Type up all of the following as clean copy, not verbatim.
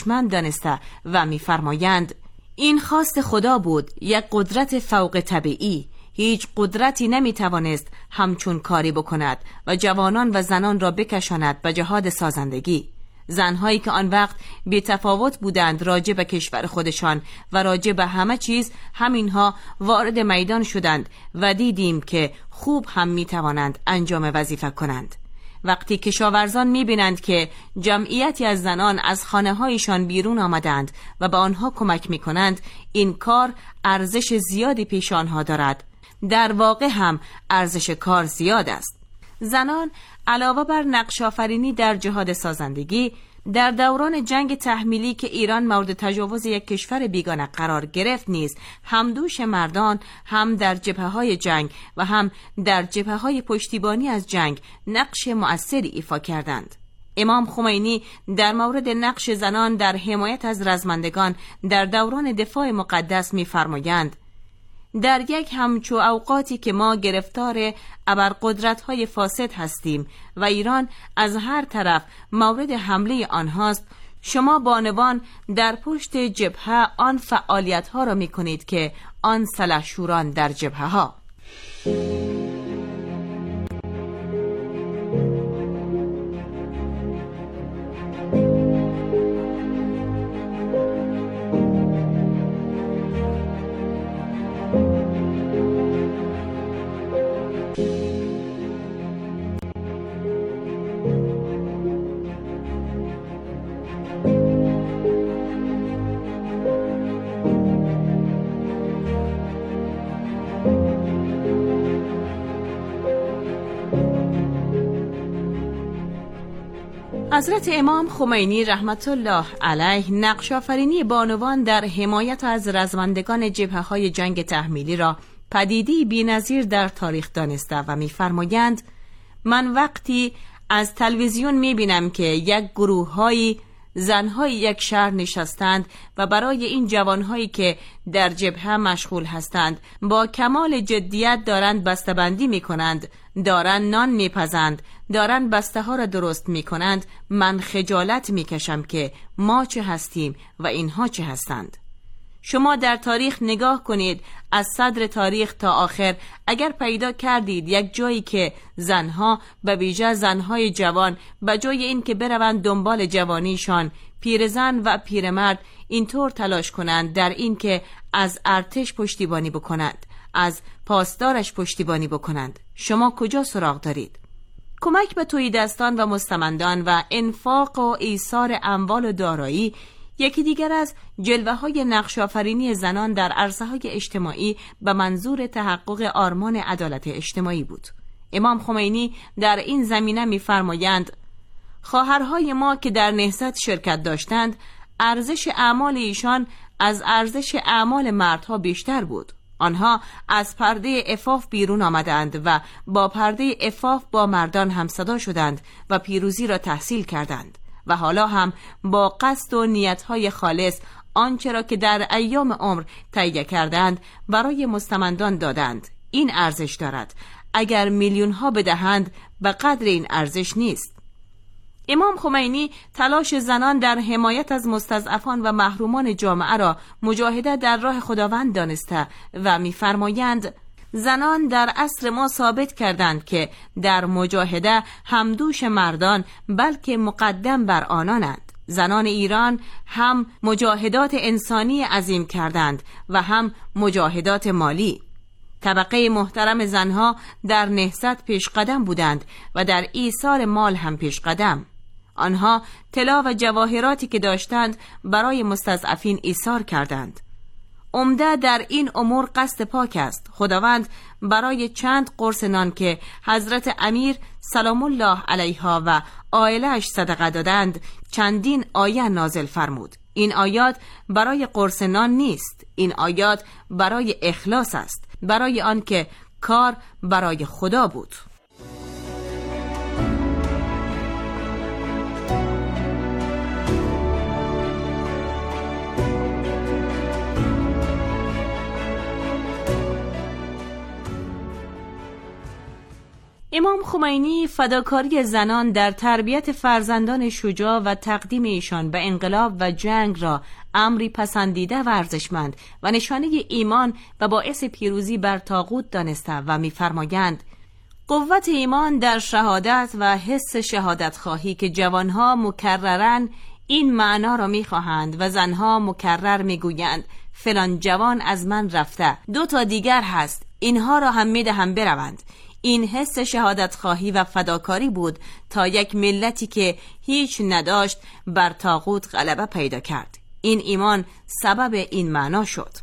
دانسته و می‌فرمایند این خواست خدا بود، یک قدرت فوق طبیعی. هیچ قدرتی نمی‌توانست همچون کاری بکند و جوانان و زنان را بکشاند به جهاد سازندگی. زنهایی که آن وقت بی تفاوت بودند راجع به کشور خودشان و راجع به همه چیز، همینها وارد میدان شدند و دیدیم که خوب هم می توانند انجام وظیفه کنند. وقتی کشاورزان می بینند که جمعیتی از زنان از خانه هایشان بیرون آمدند و به آنها کمک می کنند، این کار ارزش زیادی پیش آنها دارد. در واقع هم ارزش کار زیاد است. زنان علاوه بر نقش آفرینی در جهاد سازندگی، در دوران جنگ تحمیلی که ایران مورد تجاوز یک کشور بیگانه قرار گرفت نیز همدوش مردان هم در جبهه‌های جنگ و هم در جبهه‌های پشتیبانی از جنگ نقش مؤثری ایفا کردند. امام خمینی در مورد نقش زنان در حمایت از رزمندگان در دوران دفاع مقدس می‌فرمایند: در یک همچو اوقاتی که ما گرفتار ابرقدرت‌های فاسد هستیم و ایران از هر طرف مورد حمله آنهاست، شما بانوان در پشت جبهه آن فعالیت‌ها را می‌کنید که آن سلحشوران در جبهه‌ها. حضرت امام خمینی رحمت الله علیه نقش آفرینی بانوان در حمایت از رزمندگان جبهه‌های جنگ تحمیلی را پدیده‌ای بی‌نظیر در تاریخ دانسته و می‌فرمایند: من وقتی از تلویزیون می‌بینم که یک گروه‌های زن‌های یک شهر نشستند و برای این جوان‌هایی که در جبهه مشغول هستند با کمال جدیت دارند بسته‌بندی می‌کنند، دارند نان می‌پزند، دارند بسته‌ها را درست می‌کنند، من خجالت می‌کشم که ما چه هستیم و اینها چه هستند. شما در تاریخ نگاه کنید، از صدر تاریخ تا آخر، اگر پیدا کردید یک جایی که زنها، به ویژه زنهای جوان، به جای این که بروند دنبال جوانیشان، پیرزن و پیرمرد اینطور تلاش کنند در این که از ارتش پشتیبانی بکنند، از پاسدارش پشتیبانی بکنند، شما کجا سراغ دارید؟ کمک به تهیدستان و مستمندان و انفاق و ایثار اموال و دارایی یکی دیگر از جلوه‌های نقش‌آفرینی زنان در عرصه‌های اجتماعی به منظور تحقق آرمان عدالت اجتماعی بود. امام خمینی در این زمینه می‌فرمایند: خواهرهای ما که در نهضت شرکت داشتند، ارزش اعمال ایشان از ارزش اعمال مردها بیشتر بود. آنها از پرده عفاف بیرون آمدند و با پرده عفاف با مردان همصدا شدند و پیروزی را تحصیل کردند و حالا هم با قصد و نیتهای خالص آنچه را که در ایام عمر تهیه کردند برای مستمندان دادند. این ارزش دارد. اگر میلیون ها بدهند به قدر این ارزش نیست. امام خمینی تلاش زنان در حمایت از مستضعفان و محرومان جامعه را مجاهده در راه خداوند دانسته و می‌فرمایند: زنان در عصر ما ثابت کردند که در مجاهده همدوش مردان بلکه مقدم بر آنانند. زنان ایران هم مجاهدات انسانی عظیم کردند و هم مجاهدات مالی. طبقه محترم زنها در نهضت پیش قدم بودند و در ایثار مال هم پیش قدم. آنها طلا و جواهراتی که داشتند برای مستضعفین ایثار کردند. عمده در این امور قصد پاک است. خداوند برای چند قرص نان که حضرت امیر سلام الله علیها و عائله‌اش صدقه دادند چندین آیه نازل فرمود. این آیات برای قرص نان نیست، این آیات برای اخلاص است، برای آن که کار برای خدا بود. امام خمینی فداکاری زنان در تربیت فرزندان شجاع و تقدیم ایشان به انقلاب و جنگ را امری پسندیده و ارزشمند و نشانه ایمان و باعث پیروزی بر طاغوت دانسته و می‌فرمایند: قوت ایمان در شهادت و حس شهادت خواهی که جوانها مکررن این معنا را می‌خواهند و زنها مکرر می‌گویند فلان جوان از من رفته، 2 دیگر هست، اینها را هم می‌دهم بروند. این حس شهادت خواهی و فداکاری بود تا یک ملتی که هیچ نداشت بر طاغوت غلبه پیدا کرد. این ایمان سبب این معنا شد.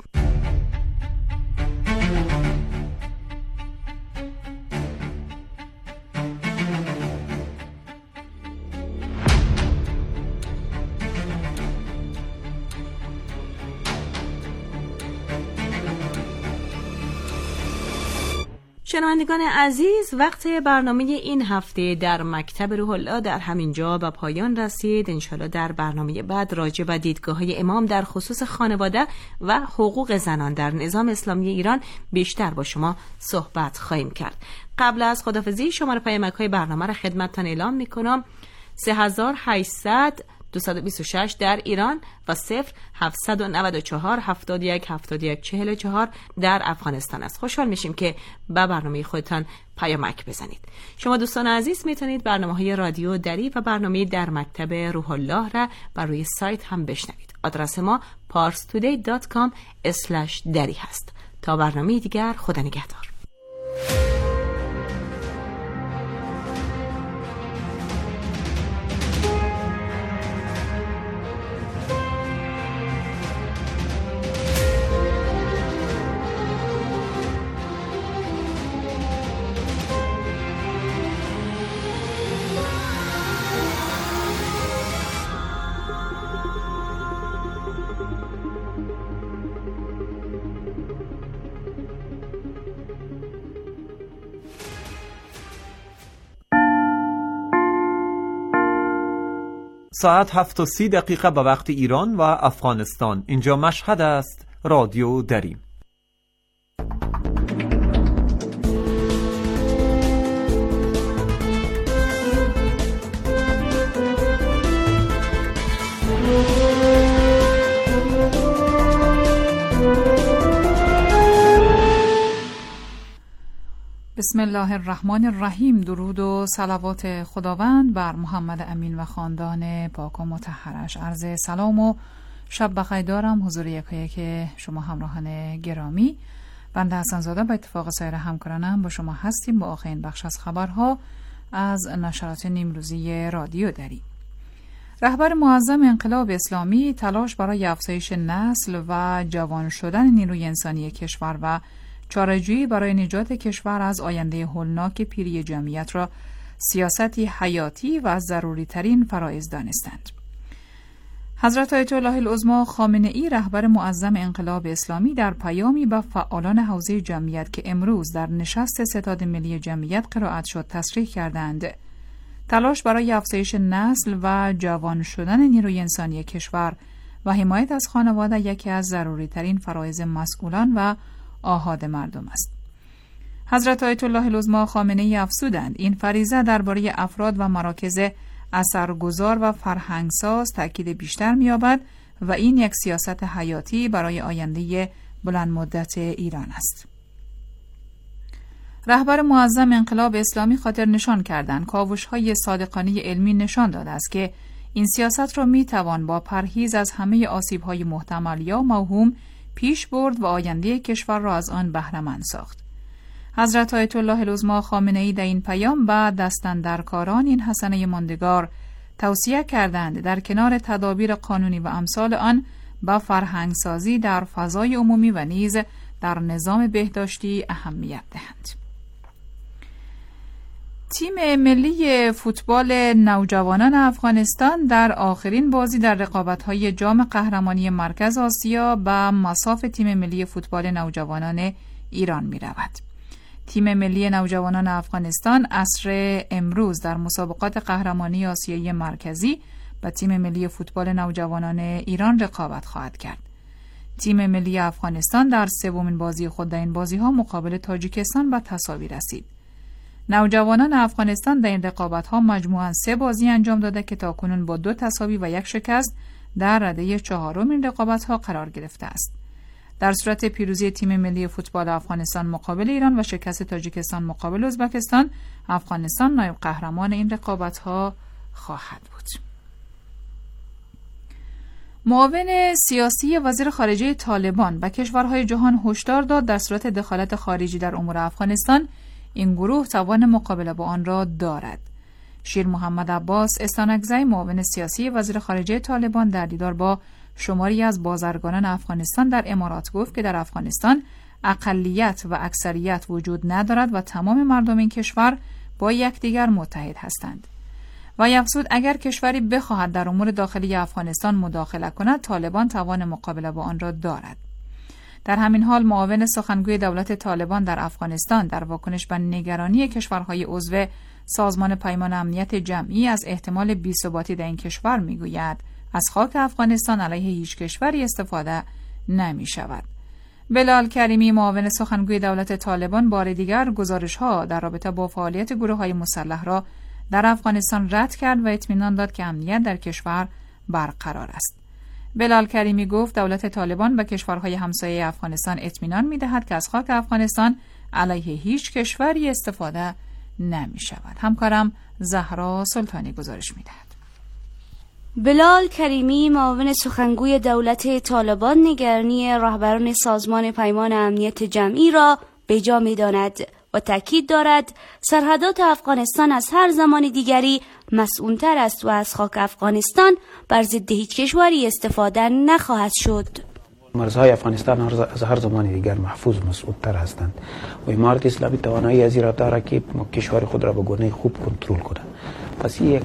شنوندگان عزیز، وقت برنامه این هفته در مکتب روح الله در همین جا به پایان رسید. انشالله در برنامه بعد راجع به دیدگاه‌های امام در خصوص خانواده و حقوق زنان در نظام اسلامی ایران بیشتر با شما صحبت خواهیم کرد. قبل از خداحافظی شماره پیامک‌های برنامه را خدمتتان اعلام می‌کنم: 3800 226 در ایران و 0794 71 71 44 در افغانستان است. خوشحال میشیم که به برنامه خودتان پیامک بزنید. شما دوستان عزیز میتونید برنامه‌های رادیو دری و برنامه در مکتب روح الله را بر روی سایت هم بشنوید. آدرس ما parstoday.com/dari هست. تا برنامه دیگر، خدا نگهدار. ساعت 7:30 به وقت ایران و افغانستان. اینجا مشهد است. رادیو دری. بسم الله الرحمن الرحیم. درود و صلوات خداوند بر محمد امین و خاندان پاک و مطهرش. عرض سلام و شب بخیر دارم حضور یکایک شما همراهان گرامی. بنده حسن زاده به اتفاق سایر همکارانم با شما هستیم با آخرین بخش از خبرها از نشرات نیمروزی رادیو دری. رهبر معظم انقلاب اسلامی تلاش برای افزایش نسل و جوان شدن نیروی انسانی کشور و چاره‌جویی برای نجات کشور از آینده هولناک پیری جمعیت را سیاستی حیاتی و ضروری ترین فرایض دانستند. حضرت آیت الله العظمی خامنه ای رهبر معظم انقلاب اسلامی در پیامی به فعالان حوزه جمعیت که امروز در نشست ستاد ملی جمعیت قرائت شد تصریح کردند تلاش برای افزایش نسل و جوان شدن نیروی انسانی کشور و حمایت از خانواده یکی از ضروری ترین فرایض مسئولان و آحاد مردم است. حضرت آیت الله العظمی خامنه ای افزودند این فریضه درباره افراد و مراکز اثرگذار و فرهنگساز تأکید بیشتر می‌یابد و این یک سیاست حیاتی برای آینده بلند مدت ایران است. رهبر معظم انقلاب اسلامی خاطر نشان کردند کاوش‌های صادقانه علمی نشان داده است که این سیاست را می‌توان با پرهیز از همه آسیب‌های محتمل یا موهوم پیش برد و آینده کشور را از آن بهره‌مند ساخت. حضرت آیت الله العظمی خامنه ای در این پیام به دستاندرکاران این حسنه ماندگار توصیه کردند در کنار تدابیر قانونی و امثال آن به فرهنگسازی در فضای عمومی و نیز در نظام بهداشتی اهمیت دهند. تیم ملی فوتبال نوجوانان افغانستان در آخرین بازی در رقابت‌های جام قهرمانی مرکز آسیا به مصاف تیم ملی فوتبال نوجوانان ایران می‌رود. تیم ملی نوجوانان افغانستان عصر امروز در مسابقات قهرمانی آسیایی مرکزی با تیم ملی فوتبال نوجوانان ایران رقابت خواهد کرد. تیم ملی افغانستان در سومین بازی خود در این بازی‌ها مقابل تاجیکستان به تساوی رسید. نوجوانان افغانستان در این رقابت‌ها مجموعاً 3 بازی انجام داده که تاکنون با 2 تساوی و 1 شکست در رده 4 این رقابت‌ها قرار گرفته است. در صورت پیروزی تیم ملی فوتبال افغانستان مقابل ایران و شکست تاجیکستان مقابل ازبکستان، افغانستان نایب قهرمان این رقابت‌ها خواهد بود. معاون سیاسی وزیر خارجه طالبان به کشورهای جهان هشدار داد در صورت دخالت خارجی در امور افغانستان این گروه توان مقابله با آن را دارد. شیر محمد عباس استانکزی، معاون سیاسی وزیر خارجه طالبان، در دیدار با شماری از بازرگانان افغانستان در امارات گفت که در افغانستان اقلیت و اکثریت وجود ندارد و تمام مردم این کشور با یکدیگر متحد هستند. و افزود اگر کشوری بخواهد در امور داخلی افغانستان مداخله کند، طالبان توان مقابله با آن را دارد. در همین حال معاون سخنگوی دولت طالبان در افغانستان در واکنش به نگرانی کشورهای عضو سازمان پیمان امنیت جمعی از احتمال بی‌ثباتی در این کشور میگوید از خاک افغانستان علیه هیچ کشوری استفاده نمی شود. بلال کریمی، معاون سخنگوی دولت طالبان، بار دیگر گزارش‌ها در رابطه با فعالیت گروه‌های مسلح را در افغانستان رد کرد و اطمینان داد که امنیت در کشور برقرار است. بلال کریمی گفت دولت طالبان به کشورهای همسایه افغانستان اطمینان می‌دهد که از خاک افغانستان علیه هیچ کشوری استفاده نمی شود. همکارم زهرا سلطانی گزارش می‌دهد. بلال کریمی، معاون سخنگوی دولت طالبان، نگرانی رهبران سازمان پیمان امنیت جمعی را به جا می‌داند و تأکید دارد سرحدات افغانستان از هر زمان دیگری مسئول‌تر است و از خاک افغانستان بر ضد هیچ کشوری استفاده نخواهد شد. مرزهای افغانستان از هر زمان دیگر محفوظ و مسئول‌تر هستند و امارت اسلامی توانایی از این را دارد که کشور خود را به گونه خوب کنترل کند. پس یک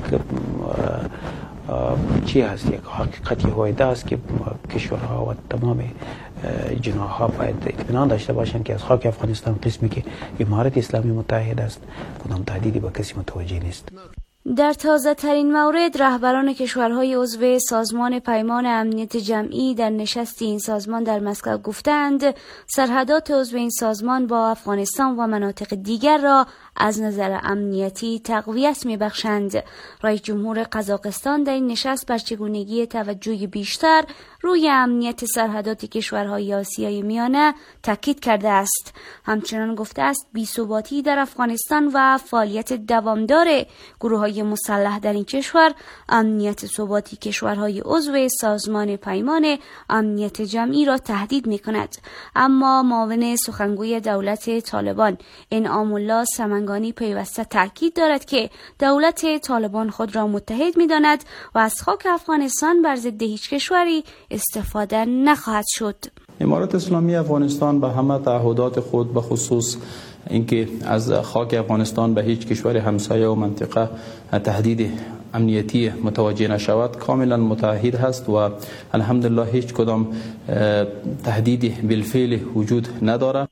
چی هست، یک حقیقتی هویدا است که کشورها و تمام جناح‌ها باید اطمینان داشته باشند که از خاک افغانستان قسمی که امارت اسلامی متحد است کدام تهدیدی به کسی متوجه نیست. در تازه ترین مورد، رهبران کشورهای عضو سازمان پیمان امنیت جمعی در نشست این سازمان در مسکو گفتند سرحدات عضو این سازمان با افغانستان و مناطق دیگر را از نظر امنیتی تقویت می‌بخشند. رئیس جمهور قزاقستان در این نشست بر چگونگی توجه بیشتر روی امنیت سرحدات کشورهای آسیای میانه تاکید کرده است. همچنان گفته است بی‌ثباتی در افغانستان و فعالیت دوامدار گروه‌های مسلح در این کشور امنیت ثباتی کشورهای عضو سازمان پیمان امنیت جمعی را تهدید می‌کند. اما معاون سخنگوی دولت طالبان انعام الله سمنگانی پیوسته تاکید دارد که دولت طالبان خود را متحد می‌داند و از خاک افغانستان بر ضد هیچ کشوری استفاده نخواهد شد. امارت اسلامی افغانستان به همه تعهدات خود به خصوص اینکه از خاک افغانستان به هیچ کشور همسایه و منطقه تهدید امنیتی متوجه نشود کاملا متعهد هست و الحمدلله هیچ کدام تهدیدی بالفعل وجود ندارد.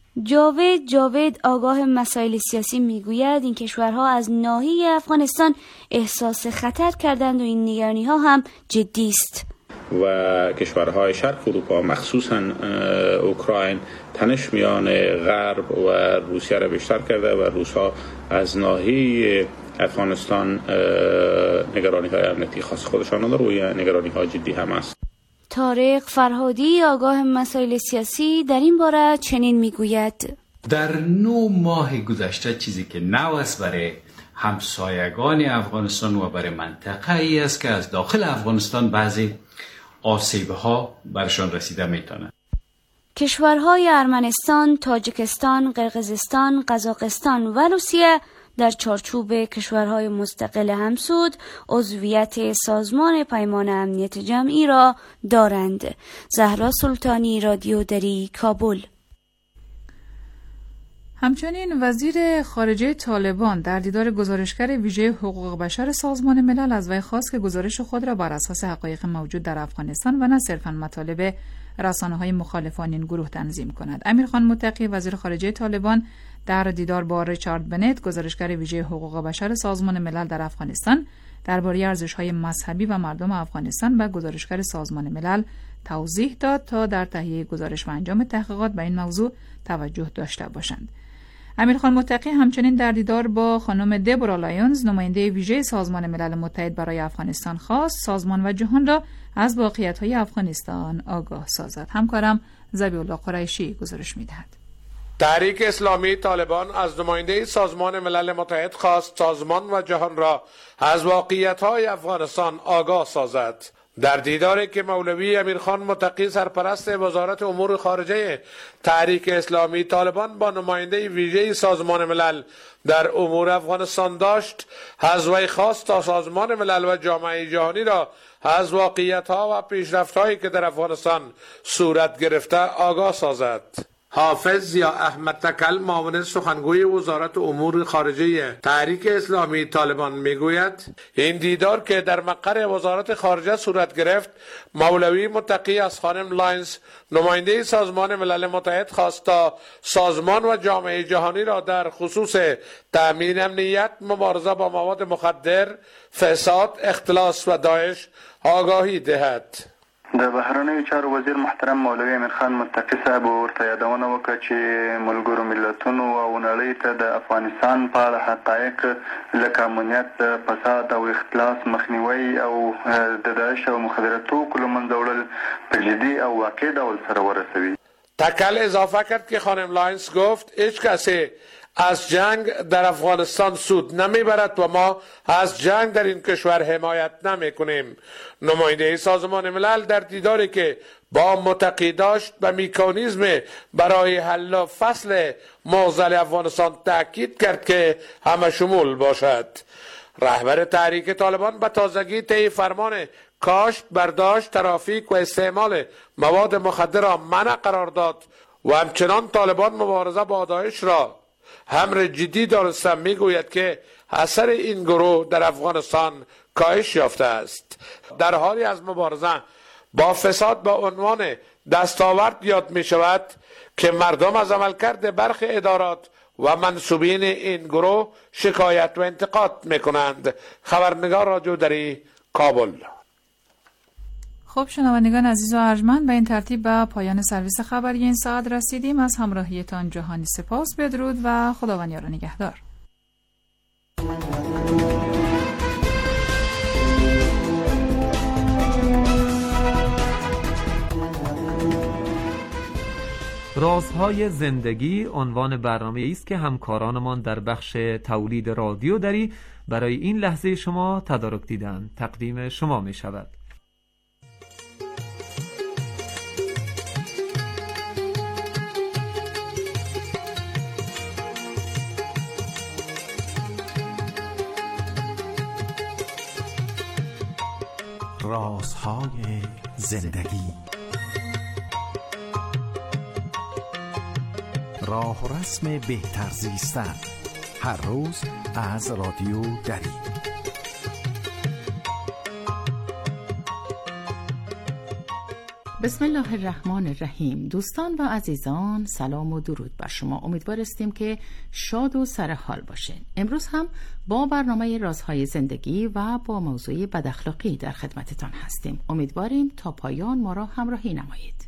جاوید آگاه مسائل سیاسی میگوید این کشورها از ناحیه افغانستان احساس خطر کردند و این نگرانی ها هم جدی است. و کشورهای شرق اروپا مخصوصا اوکراین تنش میان غرب و روسیه را بیشتر کرده و روس‌ها از ناحیه افغانستان نگرانی‌های امنیتی خاص خودشان دارند و نگرانی‌های جدی هم است. طارق فرهادی آگاه مسائل سیاسی در این باره چنین میگوید: در 9 ماه گذشته چیزی که نو است برای همسایگان افغانستان و برای منطقه ای است که از داخل افغانستان بعضی آسیب‌ها برشان رسیده میتونه. کشورهای ارمنستان، تاجیکستان، قرقیزستان، قزاقستان و روسیه در چارچوب کشورهای مستقل همسود عضویت سازمان پیمان امنیت جمعی را دارند. زهرا سلطانی، رادیو دری، کابل. همچنین وزیر خارجه طالبان در دیدار گزارشگر ویژه حقوق بشر سازمان ملل از وی خواست که گزارش خود را بر اساس حقایق موجود در افغانستان و نه صرفاً مطالب رسانه‌های مخالفان این گروه تنظیم کند. امیرخان متقی، وزیر خارجه طالبان، در دیدار با ریچارد بنت، گزارشگر ویژه حقوق بشر سازمان ملل در افغانستان، درباره ارزش‌های مذهبی و مردم افغانستان به گزارشگر سازمان ملل توضیح داد تا در تهیه گزارش و انجام تحقیقات به این موضوع توجه داشته باشند. امیرخان متقی همچنین در دیدار با خانم دبورا لایونز نماینده ویژه سازمان ملل متحد برای افغانستان خواست سازمان و جهان را از واقعیت‌های افغانستان آگاه سازد. همکارم ذبیح‌الله قریشی گزارش می‌دهد. تحریک اسلامی طالبان از نماینده سازمان ملل متحد خواست سازمان و جهان را از واقعیت‌های افغانستان آگاه سازد. در دیداری که مولوی امیرخان متقی سرپرست وزارت امور خارجه تحریک اسلامی طالبان با نماینده ویژه سازمان ملل در امور افغانستان داشت، از وی خواست تا سازمان ملل و جامعه جهانی را از واقعیت‌ها و پیشرفت‌هایی که در افغانستان صورت گرفته آگاه سازد. حافظ ضیا احمد تکل معاون سخنگوی وزارت امور خارجه تحریک اسلامی طالبان میگوید این دیدار که در مقر وزارت خارجه صورت گرفت، مولوی متقی از خانم لاینز نماینده سازمان ملل متحد خواست تا سازمان و جامعه جهانی را در خصوص تأمین امنیت، مبارزه با مواد مخدر، فساد، اختلاس و داعش آگاهی دهد. د بهرنیو چارو وزیر محترم مولوي امیرخان متقي صاحب ورته یادونه وکړه چې ملګرو ملتونو او نړۍ ته د افغانستان په اړه حقایق لکه امنیت، فساد او اختلاس مخنیوی او د داعش او مخدرات توکو له منځه وړل په جدي او واقعي ډول سره ورسوي. تکل اضافه کرد که خانم لاینز گفت هیچ کسی از جنگ در افغانستان سود نمیبرد و ما از جنگ در این کشور حمایت نمی کنیم. نماینده سازمان ملل در دیداری که با متقی داشت به مکانیزم برای حل و فصل معضل افغانستان تاکید کرد که همه شمول باشد. رهبر تحریک طالبان به تازگی طی فرمان کاشت، برداشت، ترافیک و استعمال مواد مخدر را منع قرار داد و همچنان طالبان مبارزه با داعش را امر جدی دانسته میگوید که اثر این گروه در افغانستان کاهش یافته است. در حالی از مبارزه با فساد با عنوان دستاورد یاد می شود که مردم از عملکرد برخی ادارات و منصوبین این گروه شکایت و انتقاد می کنند. خبرنگار رادیو دری، کابل. خب شنوندگان عزیز و ارجمند، به این ترتیب به پایان سرویس خبری این ساعت رسیدیم. از همراهیتان جهانی سپاس. بدرود و خداوند یار و نگهدار. رازهای زندگی عنوان برنامه است که همکارانمان در بخش تولید رادیو دری برای این لحظه شما تدارک دیدن تقدیم شما می شود. رازهای زندگی، راه و رسم بهتر زیستن، هر روز از رادیو دری. بسم الله الرحمن الرحیم. دوستان و عزیزان، سلام و درود بر شما. امیدوار هستیم که شاد و سرحال باشین. امروز هم با برنامه رازهای زندگی و با موضوع بداخلاقی در خدمتتان هستیم. امیدواریم تا پایان ما را همراهی نمایید.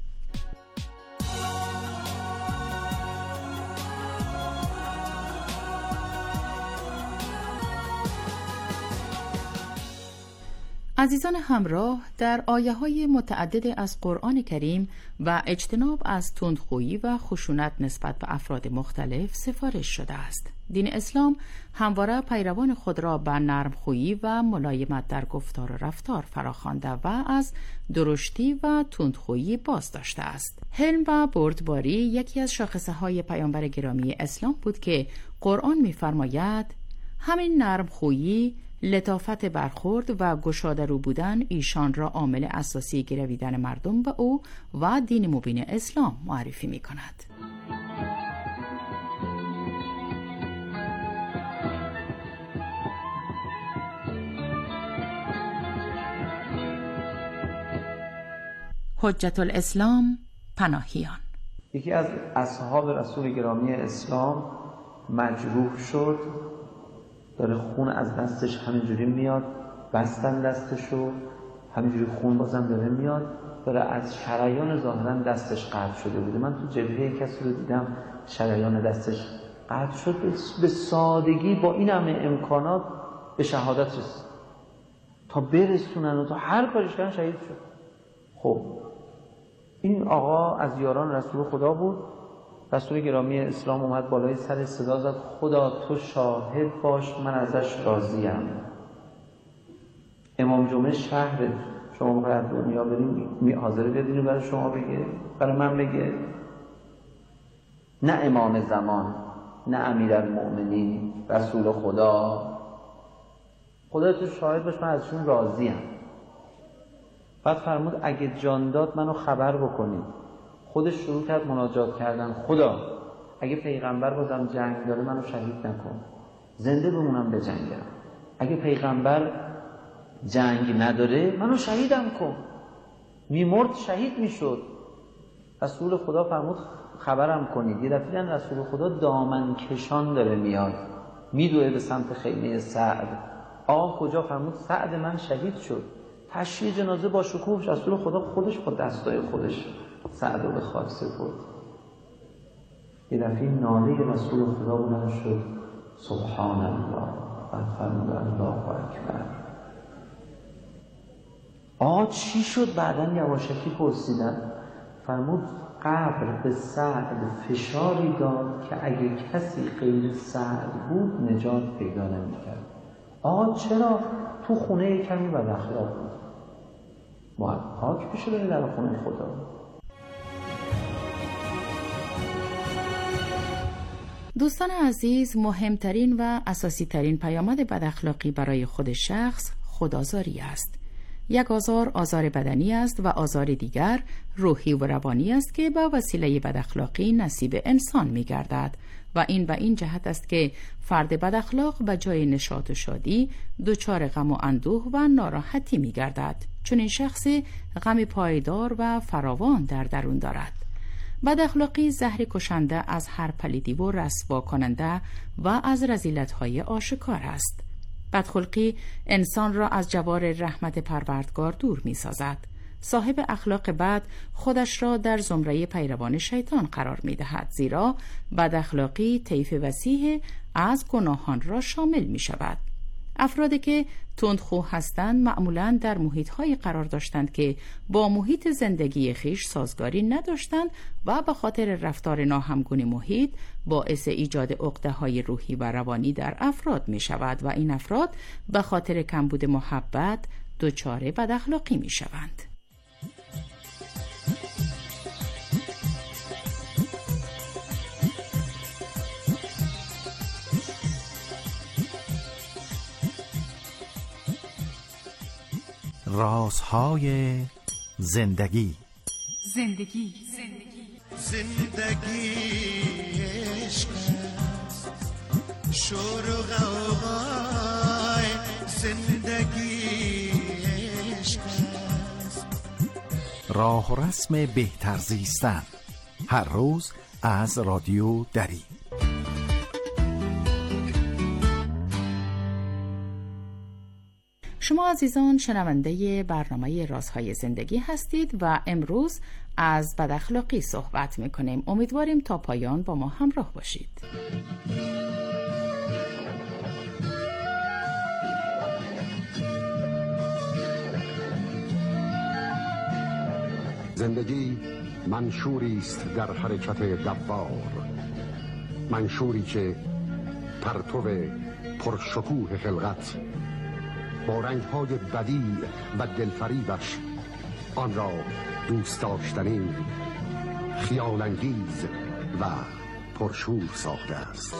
عزیزان همراه، در آیه‌های متعدد از قرآن کریم و اجتناب از تندخویی و خشونت نسبت به افراد مختلف سفارش شده است. دین اسلام همواره پیروان خود را به نرمخویی و ملایمت در گفتار و رفتار فراخوانده و از درشتی و تندخویی باز داشته است. حلم و بردباری یکی از شاخصه‌های پیامبر گرامی اسلام بود که قرآن می‌فرماید همین نرمخویی، لطافت برخورد و گشاده رو بودن ایشان را عامل اساسی گرویدن مردم به او و دین مبین اسلام معرفی می کند. حجت الاسلام پناهیان. یکی از اصحاب رسول گرامی اسلام مجروح شد، داره خون از دستش همینجوری میاد، بستن دستشو، همینجوری خون بازم داره میاد، داره از شریان ظاهرا دستش قطع شده بوده. من تو جبهه کسی رو دیدم شریان دستش قطع شد، به سادگی با این همه امکانات به شهادت رسید، تا برسونن و تا هر کارش کردن شهید شد. خب این آقا از یاران رسول خدا بود. رسول گرامی اسلام اومد بالای سر صدا زد خدا تو شاهد باش من ازش راضیم. امام جمعه شهر شما باید دنیا بریم حاضر بیاد برای شما بگه، برای من بگه؟ نه امام زمان، نه امیرالمؤمنین، رسول خدا. خدا تو شاهد باش من ازشون راضیم. بعد فرمود اگه جان داد منو خبر بکنید. خودش شروع کرد مناجات کردن، خدا اگه پیغمبر بازم جنگ داره منو شهید نکن، زنده بمونم بجنگم. اگه پیغمبر جنگ نداره منو شهیدم کن. میمرد شهید میشد. رسول خدا فرمود خبرم کنید. یه دفعه رسول خدا دامن کشان داره میاد، میدوه به سمت خیمه سعد. آقا کجا؟ فرمود سعد من شهید شد. تشییع جنازه با شکوه، رسول خدا خودش با دستای خودش سعد رو به خاک سپرد. یه دفعه ناله رسول خدا بلند شد سبحان الله. بعد فرمود الله اکبر. چی شد؟ بعدن یواشکی پرسیدن. فرمود قبر به سعد فشاری داد که اگه کسی غیر سعد بود نجات پیدا نمی‌کرد. چرا؟ تو خونه کمی بد اخلاق بود. باید پاک بشه بره در خونه خدا. دوستان عزیز، مهمترین و اساسی ترین پیامد بد اخلاقی برای خود شخص خودآزاری است. یک آزار آزار بدنی است و آزار دیگر روحی و روانی است که با وسیله بد اخلاقی نصیب انسان می گردد و این جهت است که فرد بد اخلاق به جای نشاط و شادی دچار غم و اندوه و ناراحتی می گردد، چون این شخص غم پایدار و فراوان در درون دارد. بد اخلاقی زهر کشنده از هر پلیدی و رسوا کننده و از رذیلت‌های آشکار است. بدخلقی انسان را از جوار رحمت پروردگار دور می سازد. صاحب اخلاق بد خودش را در زمره پیروان شیطان قرار می دهد، زیرا بد اخلاقی طیف وسیع از گناهان را شامل می شود. افرادی که تندخو هستند معمولاً در محیط‌هایی قرار داشتند که با محیط زندگی خیش سازگاری نداشتند و به خاطر رفتار ناهمگون محیط باعث ایجاد عقده‌های روحی و روانی در افراد می شود و این افراد به خاطر کمبود محبت دچار بد اخلاقی می شوند. رازهای زندگی. زندگی عشق شور و غوغای زندگی عشق. راه و رسم بهتر زیستن، هر روز از رادیو دری. شما عزیزان شنونده برنامه رازهای زندگی هستید و امروز از بد اخلاقی صحبت میکنیم. امیدواریم تا پایان با ما همراه باشید. زندگی منشوری است در حرکت دوار، منشوری که پرتو پرشکوه خلقت با رنگ‌های بدیع و دلفریبش آن را دوست داشتنی، خیال‌انگیز و پرشور ساخته است.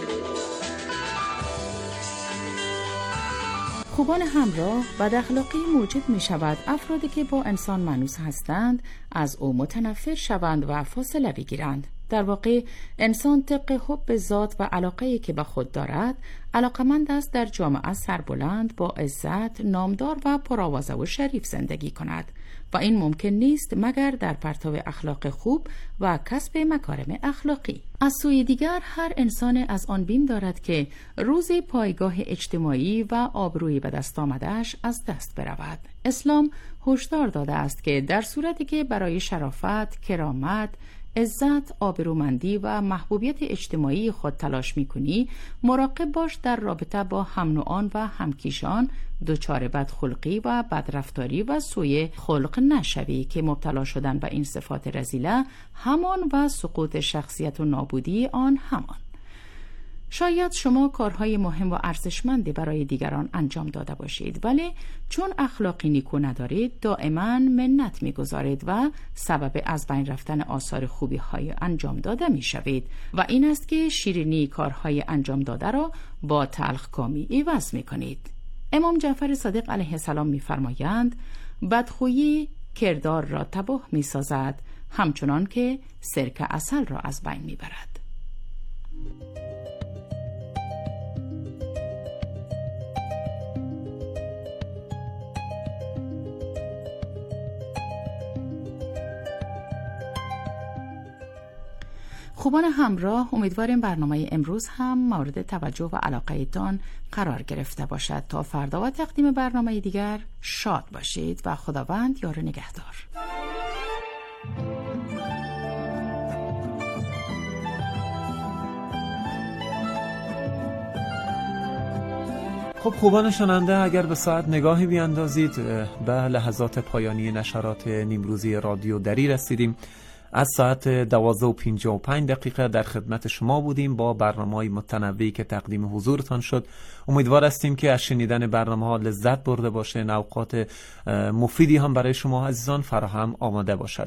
خوبان همراه بد اخلاقی موجب می شود افرادی که با انسان مانوس هستند از او متنفر شوند و فاصله بگیرند. در واقع انسان طبق حب ذات و علاقه‌ای که به خود دارد علاقمند است در جامعه سربلند با عزت، نامدار و پرآوازه و شریف زندگی کند و این ممکن نیست مگر در پرتو اخلاق خوب و کسب مکارم اخلاقی. از سوی دیگر هر انسان از آن بیم دارد که روزی پایگاه اجتماعی و آبروی به دست آمده‌اش از دست برود. اسلام هشدار داده است که در صورتی که برای شرافت، کرامت، عزت، آبرومندی و محبوبیت اجتماعی خود تلاش می‌کنی، مراقب باش در رابطه با هم نوعان و همکیشان دچار بدخلقی و بدرفتاری و سوء خلق نشوی که مبتلا شدن به این صفات رذیله همان و سقوط شخصیت و نابودی آن همان. شاید شما کارهای مهم و ارزشمندی برای دیگران انجام داده باشید، ولی چون اخلاقی نیکو ندارید دائما منت می‌گذارید و سبب از بین رفتن آثار خوبی های انجام داده می‌شوید و این است که شیرینی کارهای انجام داده را با تلخکامی عوض می‌کنید. امام جعفر صادق علیه السلام می‌فرمایند بدخویی کردار را تباه می‌سازد همچنان که سرکه عسل را از بین می‌برد. خوبان همراه، امیدواریم برنامه امروز هم مورد توجه و علاقه تان قرار گرفته باشد. تا فردا و تقدیم برنامه دیگر شاد باشید و خداوند یار نگهدار. خب خوبان شنونده، اگر به ساعت نگاهی بیاندازید به لحظات پایانی نشرات نیمروزی رادیو دری رسیدیم. از ساعت 12:55 در خدمت شما بودیم با برنامه‌های متنوعی که تقدیم حضورتان شد. امیدوار هستیم که از شنیدن برنامه‌ها لذت برده باشین، اوقات مفیدی هم برای شما عزیزان فراهم آماده باشد.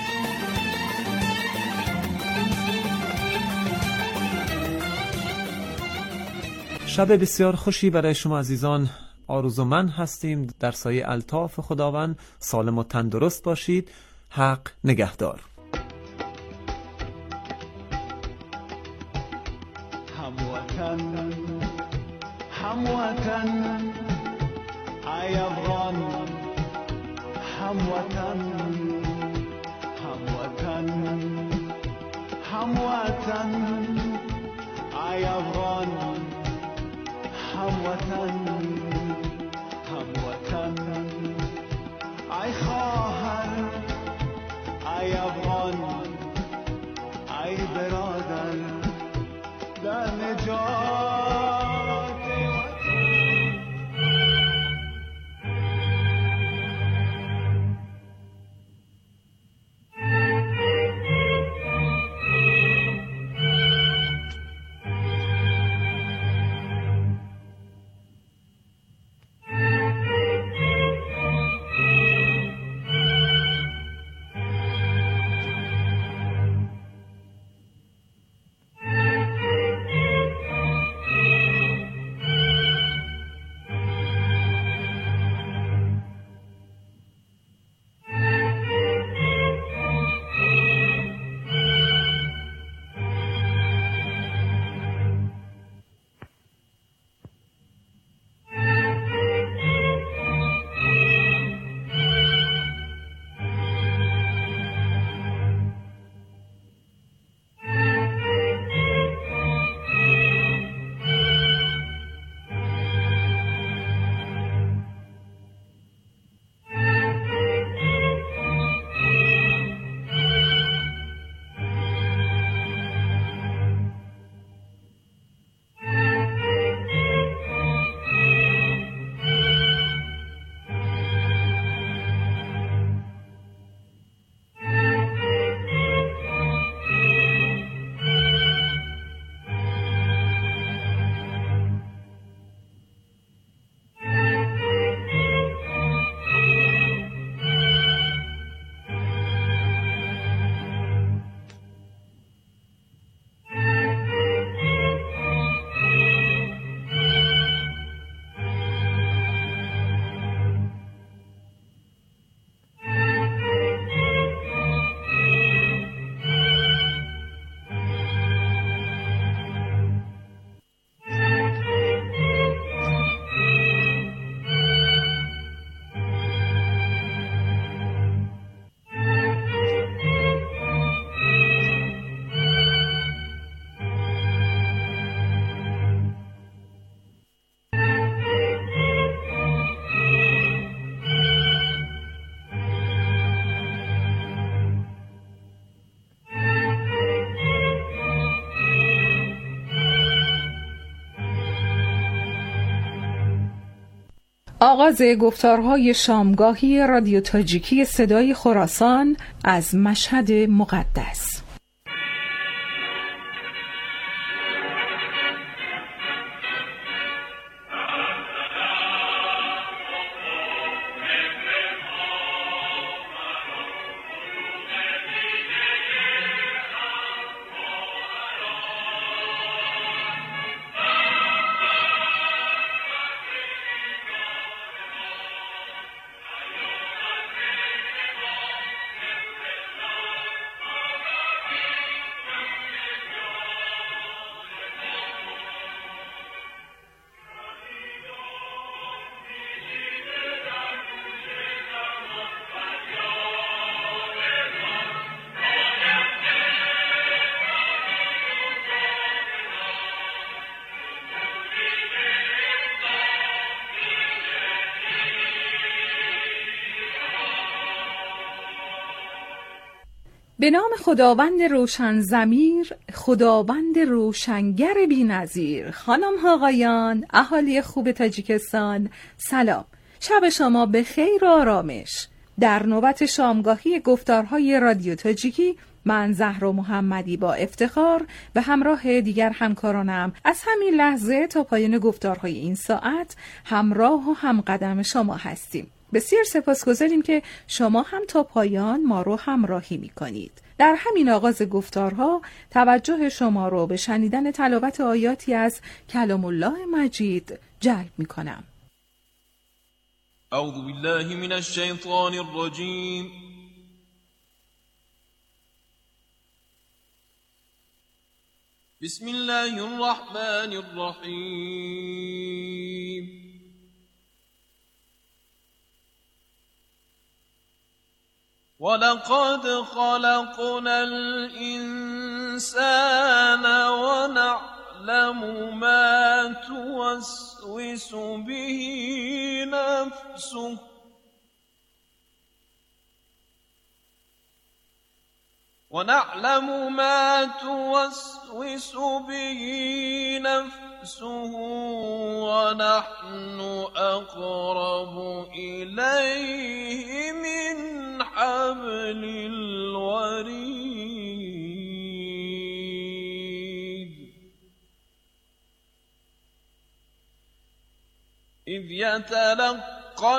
شب بسیار خوشی برای شما عزیزان آرزومند هستیم. در سایه الطاف خداوند سالم و تندرست باشید. حق نگهدار. هموطن ای افغان، هموطن هموطن هموطن ای افغان، هموطن هموطن ای خواهر ای افغان، ای برادر در نجات آغاز گفتارهای شامگاهی رادیو تاجیکی صدای خراسان از مشهد مقدس. به نام خداوند روشن ضمیر، خداوند روشنگر بی‌نظیر. خانم ها آقایان، اهالی خوب تاجیکستان، سلام. شب شما به خیر و آرامش. در نوبت شامگاهی گفتارهای رادیو تاجیکی، من زهرا محمدی با افتخار به همراه دیگر همکارانم از همین لحظه تا پایان گفتارهای این ساعت همراه و همقدم شما هستیم. بسیار سپاسگزاریم که شما هم تا پایان ما رو همراهی می‌کنید. در همین آغاز گفتارها توجه شما رو به شنیدن تلاوت آیاتی از کلام الله مجید جلب می‌کنم. اعوذ بالله من الشیطان الرجیم. بسم الله الرحمن الرحیم. ولقد خلقنا الإنسان ونعلم ما توسوس به نفسه ونحن أقرب إليه من حبل الوريد إذ يتلقى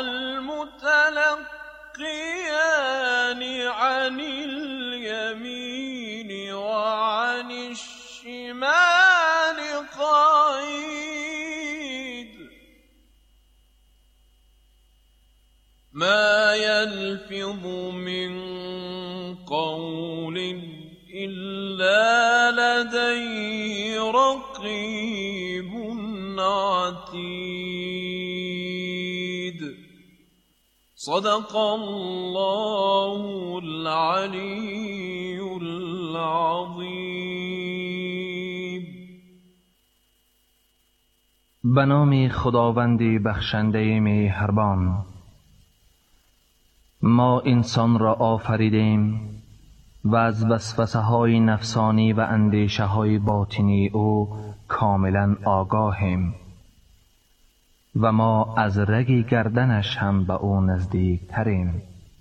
المتلقيان عن اليمين وعن الشمال قعيد ما يلفظ من قول إلا لديه رقيب عتيد. صدق الله العلي العظيم. به نام خداوند بخشنده مهربان. ما انسان را آفریدیم و از وسوسه های نفسانی و اندیشه های باطنی او کاملا آگاهیم و ما از رگ گردنش هم به او نزدیک تریم.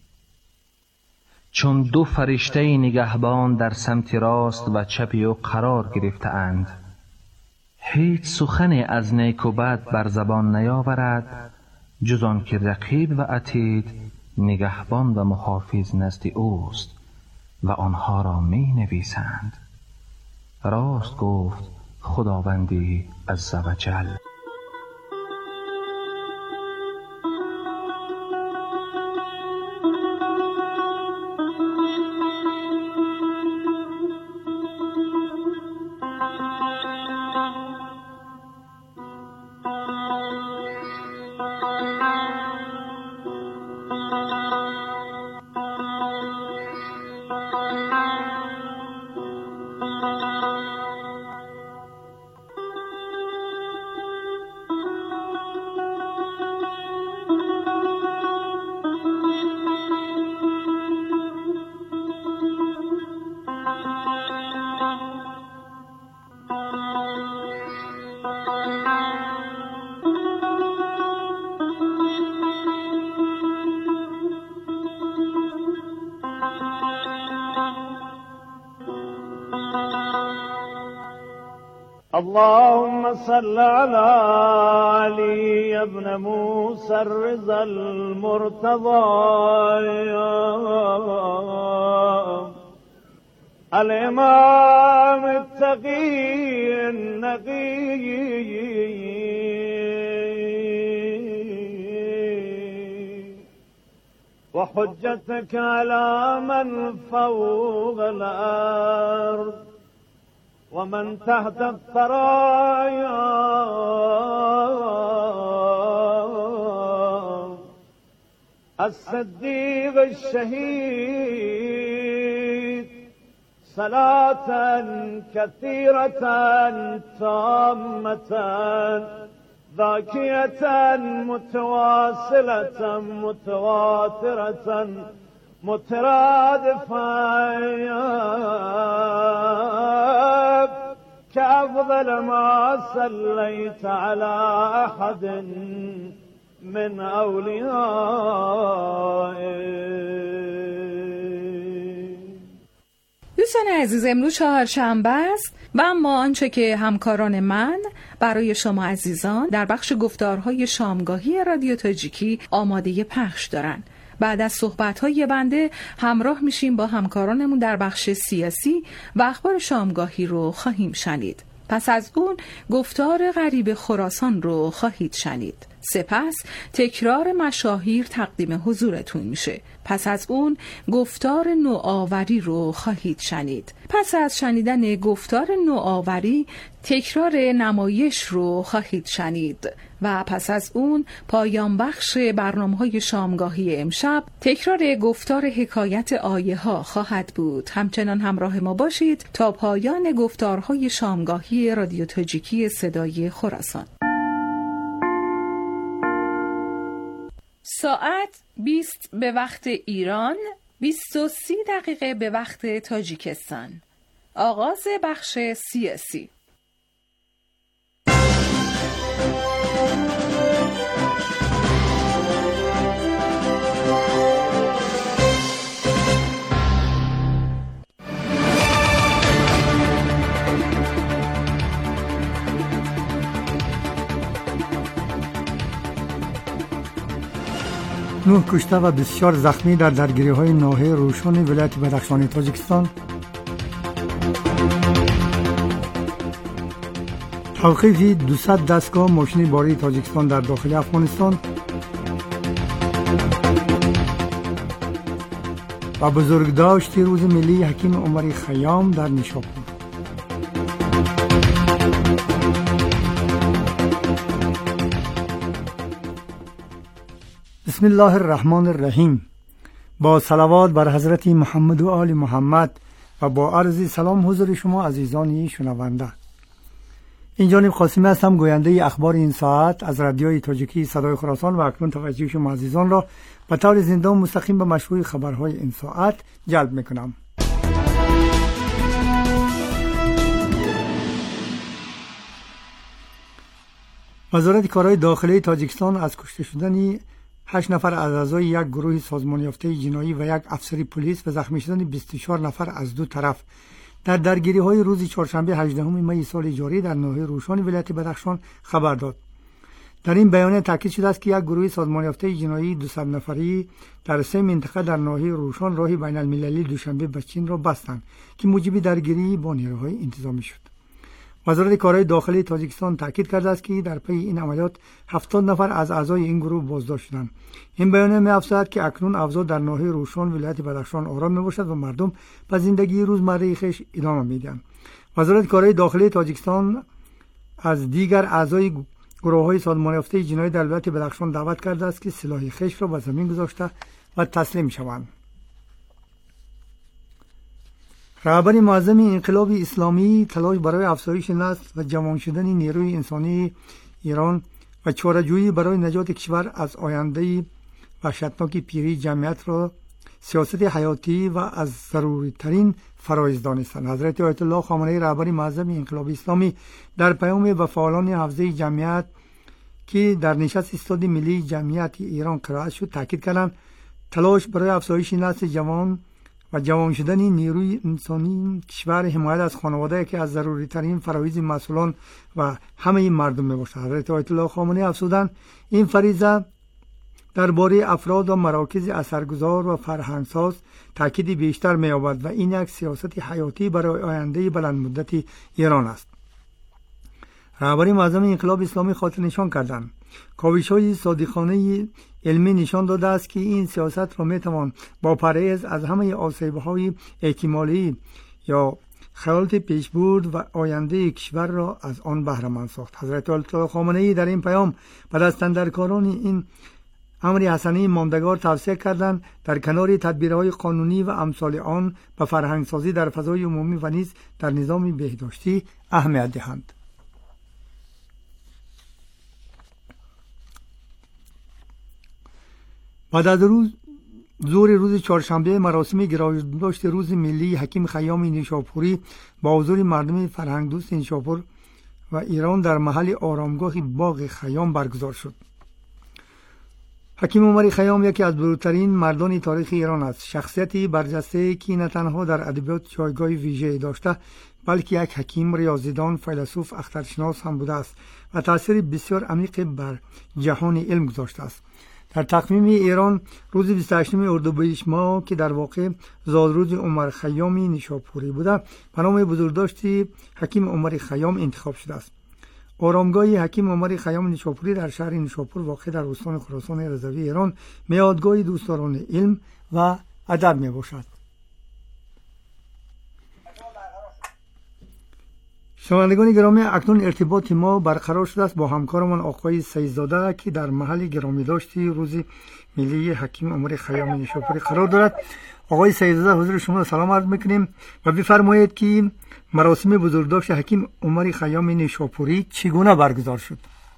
چون دو فرشته نگهبان در سمت راست و چپ او قرار گرفته اند، هیچ سخن از نیک و بد بر زبان نیاورد جز آن که رقیب و عتید نگهبان و محافظ نزد اوست و آنها را می نویسند. راست گفت خداوندی عزوجل. اللهم صل على علي ابن موسى الرضا المرتضى الإمام التقي النقي وحجتك على من فوق الأرض ومن تحت الثرايا الصديق الشهيد صلاة كثيرة تامة ذاكية متواصلة متواترة مترادفة كأفضل ما صليت على أحد من أوليائك. دوستان عزیز، امروز چهارشنبه است و اما آنچه که همکاران من برای شما عزیزان در بخش گفتارهای شامگاهی رادیو تاجیکی آماده پخش دارند. بعد از صحبت‌های بنده همراه میشیم با همکارانمون در بخش سیاسی و اخبار شامگاهی رو خواهیم شنید. پس از اون گفتار غریب خراسان رو خواهید شنید. سپس تکرار مشاهیر تقدیم حضورتون میشه. پس از اون گفتار نوآوری رو خواهید شنید. پس از شنیدن گفتار نوآوری تکرار نمایش رو خواهید شنید و پس از اون پایان بخش برنامه‌های شامگاهی امشب تکرار گفتار حکایت آیه ها خواهد بود. همچنان همراه ما باشید تا پایان گفتارهای شامگاهی رادیو تاجیکی صدای خراسان. ساعت 20 به وقت ایران، 20:30 دقیقه به وقت تاجیکستان. آغاز بخش سیاسی. نه کشته و بسیار زخمی در درگیری‌های ناحیه روشن ولایت بدخشان تاجیکستان. توقیف 200 دستگاه ماشین باری تاجیکستان در داخل افغانستان و بزرگداشت روز ملی حکیم عمر خیام در نیشاپور. بسم الله الرحمن الرحیم. با صلوات بر حضرت محمد و آل محمد و با عرض سلام حضور شما عزیزان شنونده. این جانب قاسمی هستم، گوینده اخبار این ساعت از رادیوی تاجیکی صدای خراسان و اکنون توجه شما عزیزان را به طور زنده و مستقیم به مشروع خبرهای این ساعت جلب میکنم. وزارت کارهای داخلی تاجیکستان از کشته شدن 8 نفر از اعضای یک گروه سازمان یافته جنایی و یک افسر پلیس و زخمی شدن 24 نفر از دو طرف در درگیری‌های روز چهارشنبه 18 می سال جاری در ناحیه روشن ولایت بدخشان خبر داد. در این بیانیه تاکید شده است که یک گروه سازمان یافته جنایی 200 نفری در 3 منطقه در ناحیه روشن راه بین المللی دوشنبه به چین را بستند که موجب درگیری با نیروهای انتظامی شد. وزارت کارهای داخلی تاجیکستان تاکید کرده است که در پی این عملیات 70 نفر از اعضای این گروه بازداشت شدند. این بیانیه می‌افزاید که اکنون اوضاع در ناحیه روشن ولایت بدخشان آرام میباشد و مردم به زندگی روزمره خویش ادامه میدهند. وزارت کارهای داخلی تاجیکستان از دیگر اعضای گروه‌های سازمان یافته جنایی در ولایت بدخشان دعوت کرده است که سلاح خویش را به زمین گذاشته و تسلیم شوند. رهبر معظم انقلاب اسلامی تلاش برای افزایش نسل و جوان شدن نیروی انسانی ایران و چاره‌جویی برای نجات کشور از آینده وحشتناک پیری جمعیت را سیاست حیاتی و از ضروری ترین فرایض دانستند. حضرت آیت الله خامنه‌ای رهبر معظم انقلاب اسلامی در پیام به فعالان حوزه جمعیت که در نشست استاد ملی جمعیت ایران قرائت شد تاکید کردند تلاش برای افزایش نسل جوان و جوان شدن نیروی انسانی کشور حمایت از خانواده که از ضروری ترین فرایض مسئولان و همه مردم می باشد. حضرت آیت الله خامنه‌ای افزودند این فریضه درباره افراد و مراکز اثرگذار و فرهنگساز تاکید بیشتر می یابد و این یک سیاست حیاتی برای آینده بلند مدت ایران است. رهبر معظم انقلاب اسلامی خاطر نشان کردند کاوش‌های صادقانه علمی نشان داده است که این سیاست را می توان با پرهیز از همه آسیب‌های احتمالی یا خیالات پیشبرد و آینده کشور را از آن بهره مند ساخت. حضرت آیت الله خامنه‌ای در این پیام به دستاندرکاران این امر حسنه ماندگار توصیه کردند در کنار تدبیرهای قانونی و امثال آن به فرهنگسازی در فضای عمومی و نیز در نظام بهداشتی اهمیت دهند. بعد از روز چهارشنبه مراسم گرایداشت روز ملی حکیم خیام نیشاپوری با حضور مردم فرهنگ دوست نیشاپور و ایران در محل آرامگاه باغ خیام برگزار شد. حکیم عمر خیام یکی از بزرگترین مردان تاریخ ایران است. شخصیتی برجسته که نه تنها در ادبیات جایگاه ویژه‌ای داشته بلکه یک حکیم، ریاضیدان، فیلسوف، اخترشناس هم بوده است و تأثیر بسیار عمیق بر جهان علم گذاشته است. در تقویم ایران روز 28 اردیبهشت ماه که در واقع زادروز عمر خیام نیشاپوری بوده به نام بزرگداشت حکیم عمر خیام انتخاب شده است. آرامگاه حکیم عمر خیام نیشاپوری در شهر نیشاپور واقع در استان خراسان رضوی ایران میادگاه دوستداران علم و ادب می باشد. شنوندگان گرامی، اکنون ارتباط ما برقرار شده است با همکارمان آقای سیدزاده که در محل گرامی داشتی روز ملی حکیم عمر خیام نیشاپوری قرار دارد. آقای سیدزاده حضور شما سلام عرض میکنیم و بفرمایید که مراسم بزرگداشت حکیم عمر خیام نیشاپوری چگونه برگزار شد؟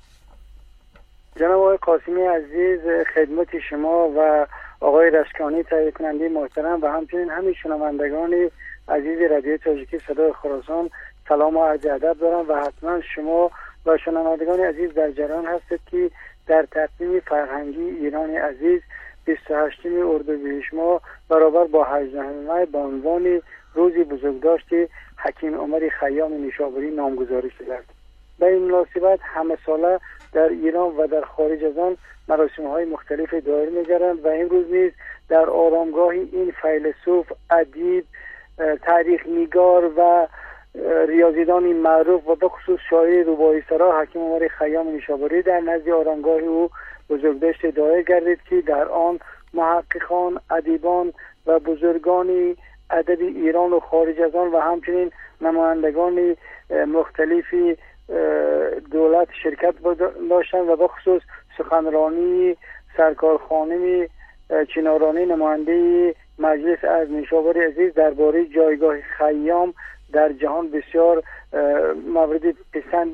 جناب آقای قاسمی عزیز، خدمت شما و آقای رشکانی تهیه کننده محترم و همچنین همه شنوندگان عزیز رادیو تاجیکی صدای خراسان سلام و عرض ادب دارم و حتما شما و شنوندگان عزیز در جریان هستید که در تقویم فرهنگی ایران عزیز 28 اردیبهشت ماه برابر با 18 ماه به عنوان روزی بزرگداشت حکیم عمر خیام نیشاپوری نامگذاری شده است. به این مناسبت همه ساله در ایران و در خارج از آن مراسم‌های مختلف دایر می‌گردند و امروز نیز در آرامگاه این فیلسوف، ادیب، تاریخ نگار و ریاضیدان معروف و به خصوص شاعر رباعی‌سرا حکیم عمر خیام نیشاپوری در نزد آرامگاه او بزرگداشت دایر گردید که در آن محققان، ادیبان و بزرگان ادب ایران و خارج از آن و همچنین نمایندگان مختلفی دولت شرکت داشتند و به خصوص سخنرانی سرکار خانم چنارانی نماینده مجلس از نیشابور عزیز درباره جایگاه خیام در جهان بسیار مورد پسند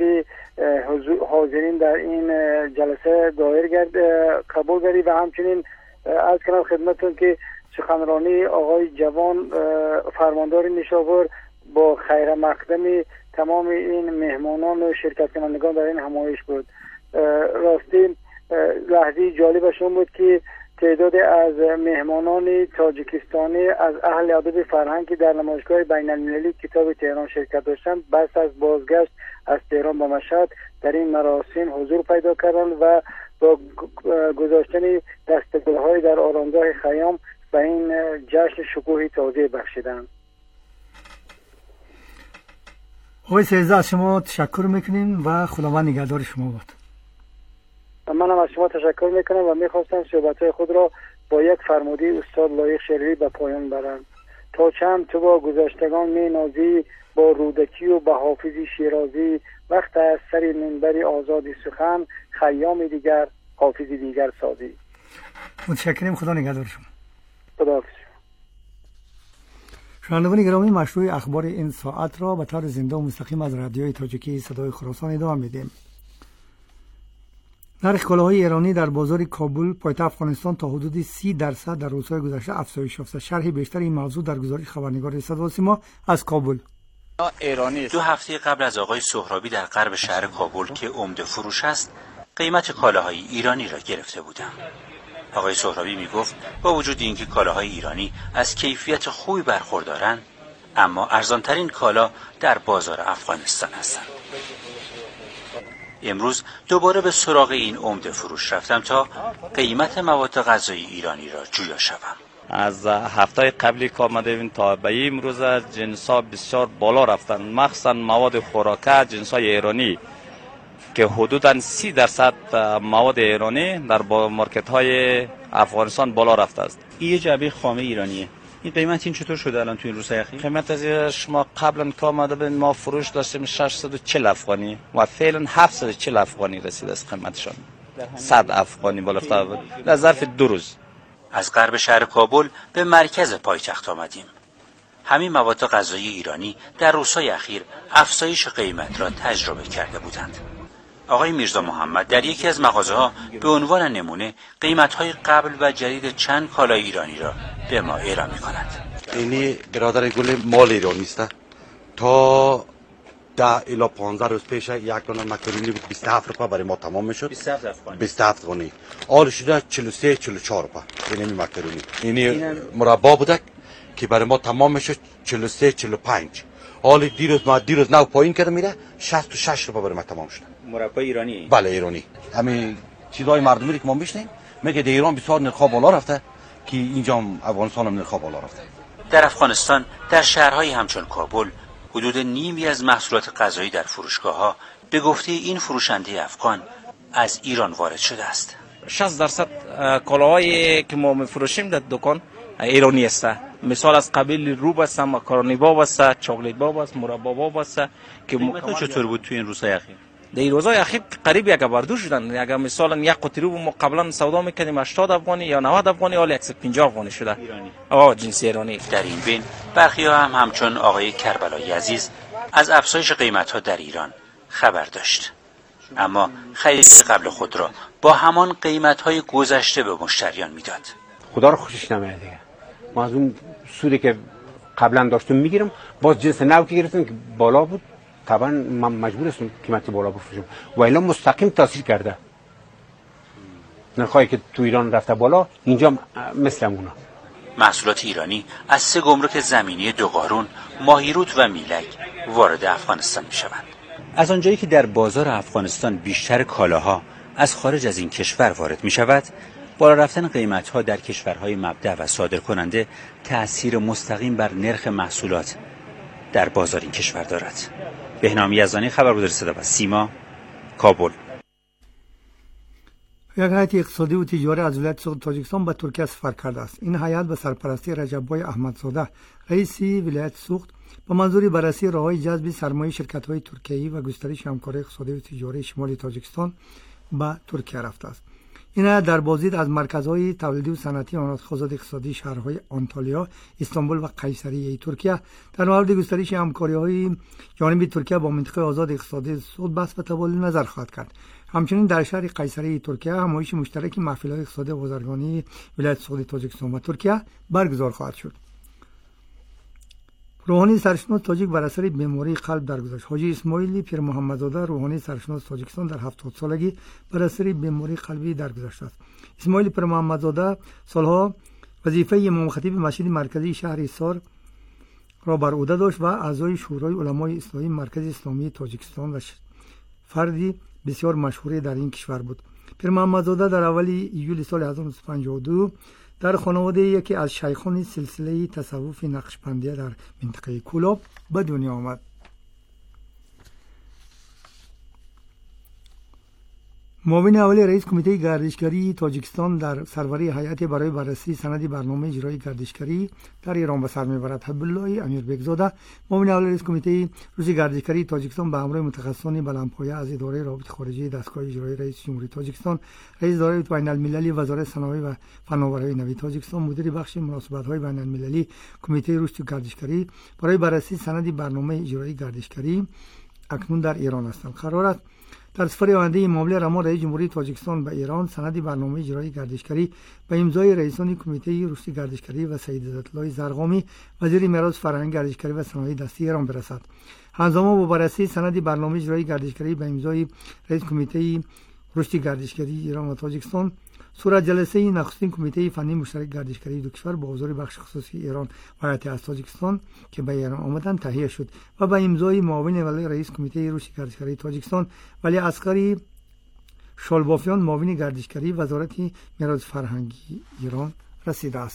حاضرین در این جلسه دایر قبول گردید و همچنین عرض کنم خدمتتون که سخنرانی آقای جوان فرماندار نیشابور با خیر مقدم تمام این مهمانان و شرکت کنندگان در این همایش بود. راستی لحظه جالبشون بود که تعداد از مهمانان تاجیکستانی از اهل ادب فرهنگی در نمایشگاه بین المللی کتاب تهران شرکت داشتند بس از بازگشت از تهران به مشهد در این مراسم حضور پیدا کردند و با گذاشتن دستگل‌های در آرامگاه خیام به این جشن شکوهی تازه بخشیدند. آقای سیدزاده از شما تشکر میکنیم و خداوند نگهدار شما باد. منم از شما تشکر میکنم و میخواستم صحبتهای خود را با یک فرموده استاد لایق شریعی به پایان برم. تا چند تو با گذشتگان مینازی، با رودکی و به حافظی شیرازی، وقت از سری منبری آزادی سخن، خیام دیگر حافظی دیگر سازی. متشکرم، خدا نگهدار شما. خداحافظ. شنوندگان گرامی، مشروع اخبار این ساعت را به طور زنده و مستقیم از رادیوی تاجیکی صدای خراسان ادامه میدیم. نرخ کالاهای ایرانی در بازار کابل پایتخت افغانستان تا حدود 30% در روزهای گذشته افزایش یافته. شرح بیشتر این موضوع در گزارش خبرنگار صدا و سیما از کابل. ایرانی 2 هفته قبل از آقای سهرابی در غرب شهر کابل که عمده فروش است، قیمت کالاهای ایرانی را گرفته بودند. آقای سهرابی میگفت با وجود اینکه کالاهای ایرانی از کیفیت خوبی برخوردارند، اما ارزانترین کالا در بازار افغانستان هستند. امروز دوباره به سراغ این عمده فروش رفتم تا قیمت مواد غذایی ایرانی را جویا شوم. از هفته قبلی که آمدیم تا به امروز جنس‌ها بسیار بالا رفتن، مخصوصا مواد خوراکه جنس‌های ایرانی که حدوداً 30% مواد ایرانی در مارکت‌های افغانستان بالا رفته است. این جعبه خامه ایرانیه. این قیمت این چطور شده الان تو این روزهای اخیر؟ قیمت از شما قبلا که آمده بودیم ما فروش داشتیم 640 افغانی و فعلا 740 افغانی رسیده است قیمتشان. 100 افغانی بالا رفته بود در ظرف 2 روز. از غرب شهر کابل به مرکز پایتخت آمدیم. همین مواد غذایی ایرانی در روزهای اخیر افزایش قیمت را تجربه کرده بودند. آقای میرزا محمد در یکی از مغازه‌ها به عنوان نمونه قیمت‌های قبل و جدید چند کالای ایرانی را به ما اعلام می‌کند. اینی برادر گل مال ایرانی است. تا 10 الی 15 روز پیش یک دانه مکرونی 27 روپیه برای ما تمام میشد. 27 افغانی. حال شده 43 44 روپیه. اینی مکرونی. اینی مربا بوده که برای ما تمام میشد 43 45. حال دیروز نو پایین کرده میره 66 روپیه برای ما تمام شد. مربا ایرانی؟ بله ایرانی. همین چیزای مردمی که ما میشنیم میگه در ایران بسیار نرخ بالا رفته که اینجا افغانستان هم نرخ بالا رفته. در افغانستان در شهرهای همچون کابل حدود نیمی از محصولات غذایی در فروشگاه‌ها به گفته این فروشنده افغان از ایران وارد شده است. 60% کالاهایی که ما میفروشیم در دکان ایرانی است. مثال از قبیل روب است، ماکارونی باب است، چاکلیت باب است، مربا باب است که قیمت‌ها چطور بود تو این روزهای اخیر؟ در این روزهای اخیر قریب یک بردو شدن. اگر مثلا یک قطعه روب ما قبلا سودا می‌کردیم 80 افغانی یا 90 افغانی، حالا 150 افغانی شده. ایرانی. جنسی ایرانی. در این بین برخی‌ها هم همچون آقای کربلایی عزیز از افزایش قیمت‌ها در ایران خبر داشت. اما خرید قبل خود را با همان قیمت‌های گذشته به مشتریان میداد. خدا رو خوشش نمیاد دیگه. ما از اون سودی که قبلا داشتم میگیرم، باز جنس نو که گرفتم که بالا بود، طبعا من مجبور هستم قیمت بالا بفروشم و الا مستقیم تاثیر کرده. نرخایی که تو ایران رفته بالا، اینجا مثل اونا. محصولات ایرانی از 3 گمرک زمینی دوقارون، ماهیرود و میلک وارد افغانستان میشوند. از آنجایی که در بازار افغانستان بیشتر کالاها از خارج از این کشور وارد میشود، بالا رفتن قیمت‌ها در کشورهای مبدأ و صادرکننده تأثیر مستقیم بر نرخ محصولات در بازار این کشور دارد. بهنام یزدانی، خبرگزاری صدا و سیما، کابل. یک هیئت اقتصادی و تجاری از ولایت سوخت تاجیکستان به ترکیه سفر کرده است. این هیئت به سرپرستی رجب‌بای احمدزاده، رئیس ولایت سوخت، با منظور بررسی راه‌های جذب سرمایه شرکت‌های ترکیه‌ای و گسترش همکاری اقتصادی و تجاری شمال تاجیکستان به ترکیه رفته است. این در بازدید از مرکزهای تولیدی و صنعتی آزاد اقتصادی شهرهای آنتالیا، استانبول و قیصریه ترکیه در مورد گسترش همکاری‌های جانب ترکیه با منطقه آزاد اقتصادی سود بحث و تبادل نظر خواهد کرد. همچنین در شهر قیصریه ترکیه همایش مشترک محفل‌های اقتصادی بازرگانی ولایت سوخت تاجیکستان و ترکیه برگزار خواهد شد. روحانی سرشناس تاجیک بر اثر بیماری قلب درگذشت. حاجی اسماعیلی پیر محمدزاده روحانی سرشناس تاجیکستان در 70 سالگی بر اثر بیماری قلبی درگذشت است. اسماعیلی پیر محمدزاده سالها وظیفه امام خطیب مسجد مرکزی شهر ایسار را بر عهده داشت و اعضای شورای علمای اسلامی مرکز اسلامی تاجیکستان و فردی بسیار مشهور در این کشور بود. پیر محمدزاده در اول ایول سال 1952 در خانواده یکی از شیخان سلسله تصوف نقشبندیه در منطقه کولاب به دنیا آمد. معاون اول رئیس کمیته گردشگری تاجیکستان در سروری هیئت برای بررسی سند برنامه اجرایی گردشگری در ایران به سر میبرد. حبیبالله امیربکزاده، معاون اول رئیس کمیته روزی گردشگری تاجیکستان به همراه متخصصان بلندپایه از اداره روابط خارجی دستگاه اجرایی رئیس جمهوری تاجیکستان، رئیس اداره بین المللی وزارت صنایع و فناوری نوین تاجیکستان، مدیر بخش مناسبت‌های بین المللی کمیته رشد گردشگری برای بررسی سند برنامه اجرایی گردشگری اکنون در ایران هستند. قرار است در سفر آینده این معامله رما رئیس جمهوری تاجیکستان به ایران سند برنامه اجرایی گردشگری به امضای رئیسان کمیته رشد گردشگری و سید عزت‌الله زرقامی وزیر میراث فرهنگ گردشگری و صنایع دستی ایران برسد. همزمان با بررسی سند برنامه اجرایی گردشگری به امضای رئیس کمیته رشد گردشگری ایران و تاجیکستان صورت جلسه نخستین کمیته فنی مشترک گردشگری دو کشور با حضور بخش خصوصی ایران و هیئت از تاجیکستان که به ایران آمدند تهیه شد و با امضای معاون ولی رئیس کمیته روسی گردشگری تاجیکستان ولی عسکری شالبافیان معاون گردشگری وزارت میراث فرهنگی ایران رسیده است.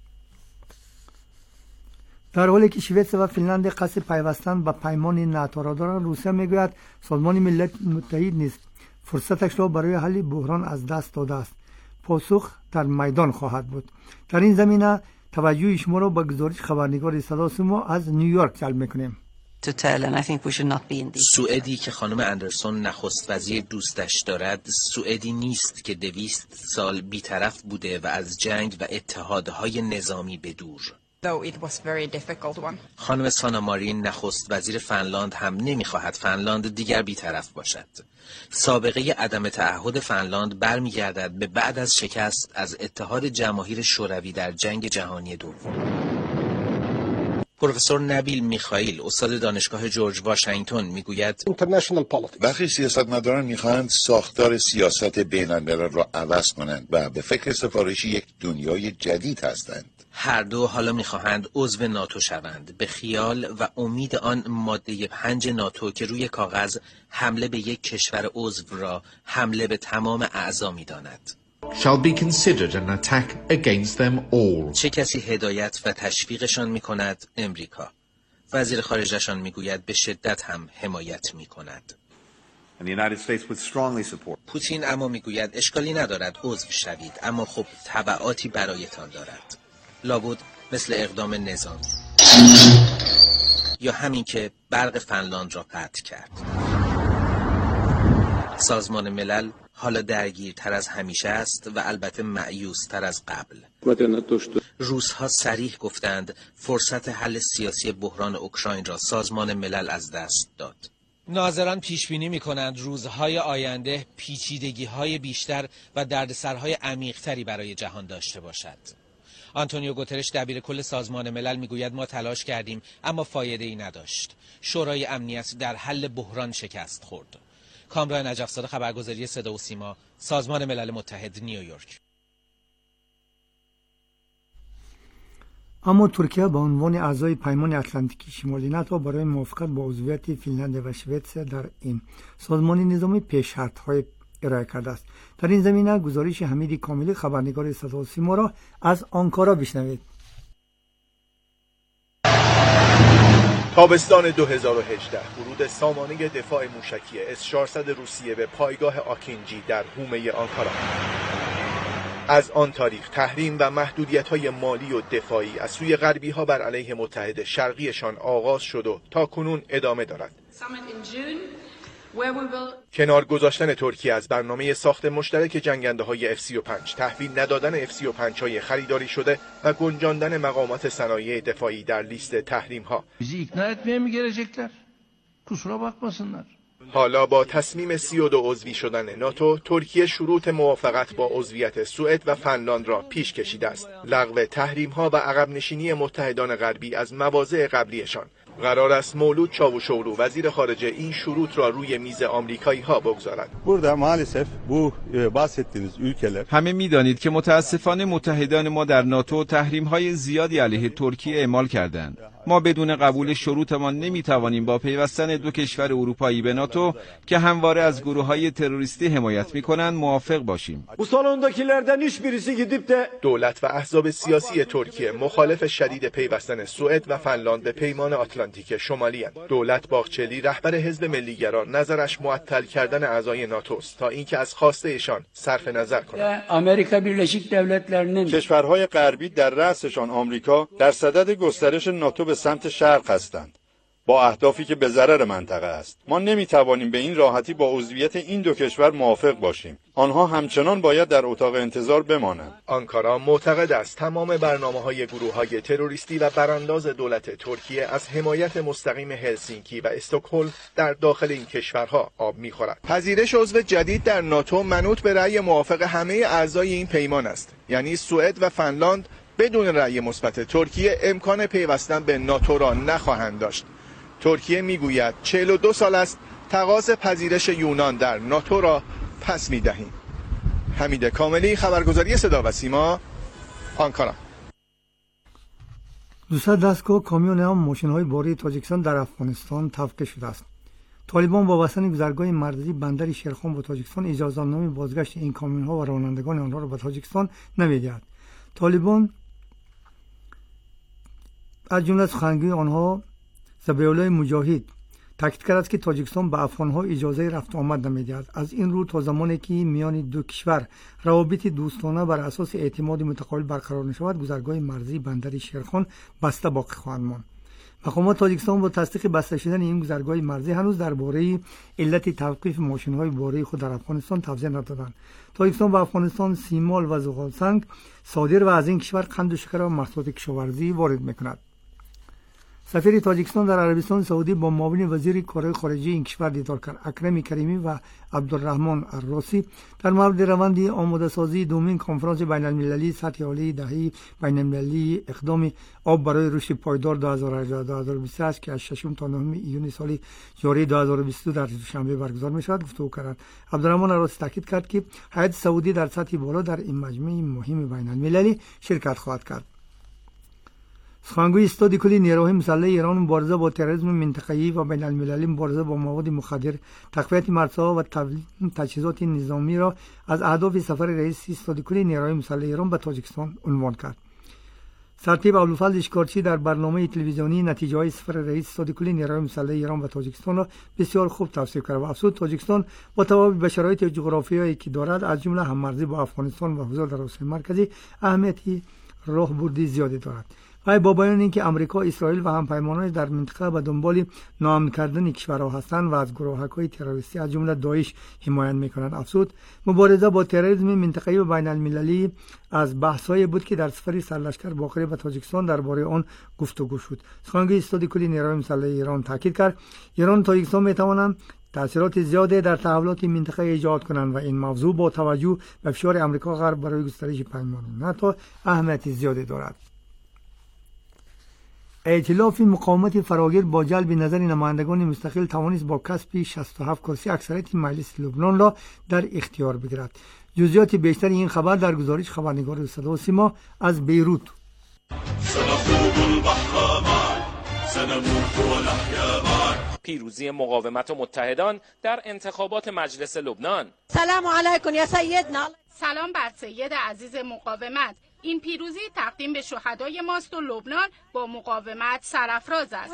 در حالی که سوئد و فنلاند قصد پیوستن به پیمان ناتو را دارند، روسیه میگوید سازمان ملل متحد نیز فرصتش را برای حل بحران از دست داده است. پاسخ در میدان خواهد بود. در این زمینه توجه شما را به گزارش خبرنگار صدا سیما از نیویورک جلب میکنیم. سوئدی که خانم اندرسون نخست وزیر دوستش دارد، سوئدی نیست که 200 سال بی‌طرف بوده و از جنگ و اتحادهای نظامی بدور. خانم سانا مارین نخست وزیر فنلاند هم نمیخواهد فنلاند دیگر بی‌طرف باشد. سابقه عدم تعهد فنلاند برمیگردد به بعد از شکست از اتحاد جماهیر شوروی در جنگ جهانی دوم. پروفسور نبیل میخائیل استاد دانشگاه جورج واشنگتن میگوید برخی سیاستمداران میخواهند ساختار سیاست بین‌الملل را عوض کنند و به فکر سفارش یک دنیای جدید هستند. هر دو حالا میخواهند عضو ناتو شوند، به خیال و امید آن ماده 5 ناتو که روی کاغذ حمله به یک کشور عضو را حمله به تمام اعضا میداند. shall be considered an attack against them all. چه کسی هدایت و تشویقشان میکند؟ امریکا. وزیر خارجشان میگوید به شدت هم حمایت میکند. پوتین اما میگوید اشکالی ندارد عضو شوید، اما خب تبعاتی برایتان دارد. لابد مثل اقدام نظامی یا همین که برق فنلاند را قطع کرد. سازمان ملل حالا درگیرتر از همیشه است و البته مأیوس‌تر از قبل. روس‌ها صریح گفتند فرصت حل سیاسی بحران اوکراین را سازمان ملل از دست داد. ناظران پیش بینی می‌کنند روزهای آینده پیچیدگی‌های بیشتر و دردسرهای عمیق‌تری برای جهان داشته باشد. آنتونیو گوترش دبیر کل سازمان ملل میگوید ما تلاش کردیم اما فایده‌ای نداشت. شورای امنیت در حل بحران شکست خورد. کامران نجف‌زاده، خبرگزاری صدا و سیما، سازمان ملل متحد، نیویورک. اما ترکیه به عنوان اعضای پیمان اتلانتیکی شمالی ناتو برای موافقت با عضویت فنلاند و سوئد در این سازمان نظامی پیش شرط‌های ارائه کرده است. در این زمینه گزارش حمید کاملی، خبرنگار صدا و سیما را از آنکارا بشنوید. تابستان 2018 ورود سامانه دفاع موشکی S-400 روسیه به پایگاه آکینجی در حومه آنکارا. از آن تاریخ تحریم و محدودیت‌های مالی و دفاعی از سوی غربی‌ها بر علیه متحد شرقیشان آغاز شد و تا کنون ادامه دارد. کنار گذاشتن ترکیه از برنامه ساخت مشترک جنگنده‌های F-35، تحویل ندادن F-35های خریداری شده و گنجاندن مقامات صنایع دفاعی در لیست تحریم‌ها. bizi ikna etmeye mi gelecekler? Kusura bakmasınlar. حالا با تصمیم 32 عضوی شدن ناتو، ترکیه شروط موافقت با عضویت سوئد و فنلاند را پیش کشیده است. لغو تحریم‌ها و عقب نشینی متحدان غربی از مواضع قبلیشان. قرار است مولود چاوشوغلو وزیر خارجه این شروط را روی میز آمریکایی‌ها بگذارد. همه می‌دانید که متاسفانه متحدان ما در ناتو تحریم‌های زیادی علیه ترکیه اعمال کردند. ما بدون قبول شروطمان نمی‌توانیم با پیوستن دو کشور اروپایی به ناتو که همواره از گروه‌های تروریستی حمایت می‌کنند موافق باشیم. دولت و احزاب سیاسی ترکیه مخالف شدید پیوستن سوئد و فنلاند به پیمان آتلانتیک شمالی اند. دولت باغچلی رهبر حزب ملیگرا نظرش معطل کردن اعضای ناتوست تا اینکه از خواسته ایشان صرف نظر کنند. آمریکا birleşik devletlerinin کشورهای غربی در رأسشان آمریکا در صدد گسترش ناتو به سمت شرق هستند، با اهدافی که به ضرر منطقه است. ما نمیتوانیم به این راحتی با عضویت این دو کشور موافق باشیم. آنها همچنان باید در اتاق انتظار بمانند. آنکارا معتقد است تمام برنامه‌های گروه‌های تروریستی و برانداز دولت ترکیه از حمایت مستقیم هلسینکی و استکهلم در داخل این کشورها آب می‌خورد. پذیرش عضو جدید در ناتو منوط به رأی موافق همه اعضای این پیمان است، یعنی سوئد و فنلاند بدون رأی مثبت ترکیه امکان پیوستن به ناتو را نخواهند داشت. ترکیه میگوید 42 سال است تقاضا پذیرش یونان در ناتو را پس می‌دهیم. حمید کاملی، خبرگزاری صدا و سیما، آنکارا. 200 دستگاه کامیون هم ماشین‌های باری تاجیکستان در افغانستان توقیف شده است. طالبان با بستن گذرگاه مرزی بندر شیرخان با تاجیکستان اجازه‌نامه بازگشت این کامیون‌ها و رانندگان آنها را به تاجیکستان نمی‌دهد. طالبان از جمله سخنگوی آنها ذبیح‌الله مجاهد تاکید کرد که تاجیکستان به افغان‌ها اجازه رفت و آمد نمی‌دهد. از این رو تا زمانی که میان دو کشور روابط دوستانه بر اساس اعتماد متقابل برقرار نشود، گذرگاه مرزی بندر شیرخان بسته باقی خواهد ماند. مقامات تاجیکستان با تصدیق بسته شدن این گذرگاه مرزی هنوز درباره علت توقیف ماشین‌های باری خود در افغانستان توضیح ندادند. تاجیکستان و افغانستان سیمال و زغال سنگ صادر و از این کشور قند و شکر و محصولات کشاورزی وارد می‌کند. سفیر تاجیکستان در عربستان سعودی با معاون وزیر کارهای خارجه این کشور دیدار کرد. اکرم کریمی و عبدالرحمن الراسی در مورد روند آماده سازی دومین کنفرانس بین المللی سطح عالی دهه بین المللی اقدام آب برای رشد پایدار 2018-2028 که از 6 تا 9 ایون سال جاری 2022 در دوشنبه برگزار می‌شود گفتگو کردند. عبدالرحمن الراسی تاکید کرد که هیئت سعودی در سطح بالا در این مجمع مهم بین المللی شرکت خواهد کرد. سخنگوی استاد کلی نیروهای مسلح ایران مبارزه با تروریسم منطقه‌ای و بین المللی مبارزه با مواد مخدر، تقویت مرزها و تجهیزات نظامی را از اهداف سفر رئیس استاد کلی نیروهای مسلح ایران به تاجیکستان عنوان کرد. سرتیپ ابوالفضل اشکارچی در برنامه تلویزیونی نتیجه‌های سفر رئیس استاد کلی نیروهای مسلح ایران به تاجیکستان را بسیار خوب توصیف کرد و افزود تاجیکستان با توجه به شرایط جغرافیایی که دارد از جمله هم‌مرزی با افغانستان و حضور در آسیا مرکزی اهمیتی راهبردی زیادی دارد. و با بیان اینکه آمریکا، اسرائیل و همپیمانان در منطقه به دنبال ناامن کردن کشورها هستند و از گروه‌های تروریستی از جمله داعش حمایت می‌کنند، افزود مبارزه با تروریسم منطقه‌ای و بین المللی از بحث‌های بود که در سفر سرلشکر باقری به تاجیکستان درباره آن گفتگو شد. سخنگوی استاد کلی نیروهای مسلح ایران تاکید کرد ایران و تاجیکستان می‌توانند تأثیرات زیاده در تحولات منطقه ایجاد کنند و این موضوع با توجه به فشار آمریکا غرب برای گسترش پیمان ناتو اهمیت زیادی دارد. ائتلاف مقاومت فراگیر با جلب نظر نمایندگان مستقل توانست با کسب 67 کرسی اکثریت مجلس لبنان را در اختیار بگیرد. جزئیات بیشتر این خبر در گزارش خبرنگار صدا و سیما از بیروت. پیروزی مقاومت و متحدان در انتخابات مجلس لبنان. سلام علیکم یا سیدنا. سلام بر سید عزیز مقاومت. این پیروزی تقدیم به شهدای ماست و لبنان با مقاومت سرافراز است.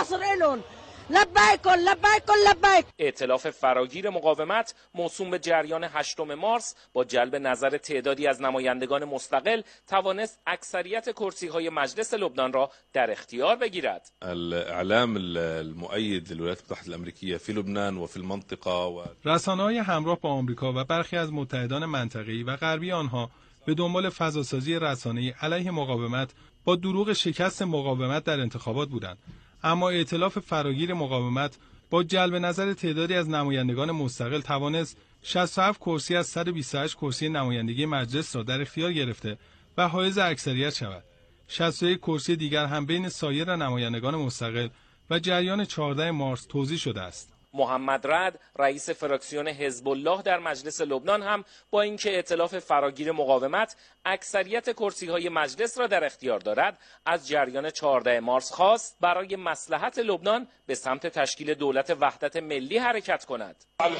ائتلاف فراگیر مقاومت موسوم به جریان 8 مارس با جلب نظر تعدادی از نمایندگان مستقل توانست اکثریت کرسی‌های مجلس لبنان را در اختیار بگیرد. الاعلام المؤيد للولايات المتحده الامریکیه فی لبنان و فی المنطقه و رسانه‌های همراه با آمریکا و برخی از متحدان منطقه‌ای و غربی آنها به دنبال فضاسازی رسانه‌ای علیه مقاومت با دروغ شکست مقاومت در انتخابات بودند. اما ائتلاف فراگیر مقاومت با جلب نظر تعدادی از نمایندگان مستقل توانست 67 کرسی از 128 کرسی نمایندگی مجلس را در اختیار گرفته و حائز اکثریت شود. 61 کرسی دیگر هم بین سایر نمایندگان مستقل و جریان 14 مارس توزیع شده است. محمد رعد رئیس فراکسیون حزب الله در مجلس لبنان هم با اینکه ائتلاف فراگیر مقاومت اکثریت کرسی‌های مجلس را در اختیار دارد از جریان 14 مارس خواست برای مصلحت لبنان به سمت تشکیل دولت وحدت ملی حرکت کند.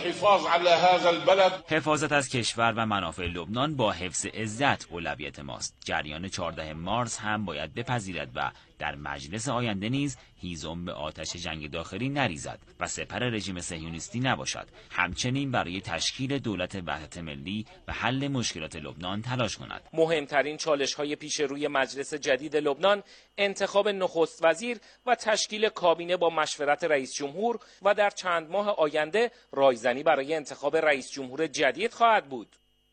حفاظت از کشور و منافع لبنان با حفظ عزت اولویت ماست. جریان 14 مارس هم باید بپذیرد و در مجلس آینده نیز هیزم به آتش جنگ داخلی نریزد و سپر رژیم صهیونیستی نباشد. همچنین برای تشکیل دولت وحدت ملی و حل مشکلات لبنان تلاش کند. مهمترین چالش‌های پیش روی مجلس جدید لبنان انتخاب نخست وزیر و تشکیل کابینه با مشورت رئیس جمهور و در چند ماه آینده رایزنی برای انتخاب رئیس جمهور جدید خواهد بود.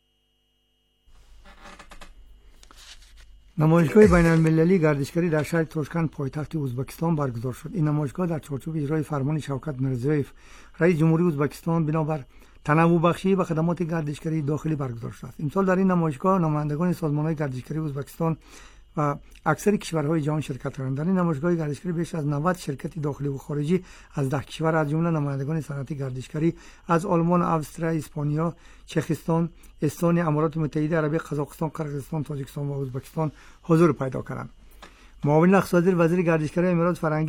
نمایشگاه بین المللی گردشگری در شهر تاشکند پایتخت ازبکستان برگزار شد. این نمایشگاه در چارچوب اجرای فرمان شوکت میرزیویف رئیس جمهوری ازبکستان بنابر تنوع بخشی و خدمات گردشگری داخلی برگزار شد. امسال در این نمایشگاه نمایندگان سازمان‌های گردشگری ازبکستان و اکثر کشورهای جهان شرکت کردند. در این نمایشگاه گردشگری بیش از 90 شرکت داخلی و خارجی از 10 کشور از جمله نمایندگان صنعت گردشگری از آلمان، استرالیا، اسپانیا، چخستان، استونیا، امارات متحده عربی، قزاقستان، قرقیزستان، تاجیکستان و ازبکستان حضور پیدا کردند. معاون نخست وزیر گردشگری امارات فرهنگی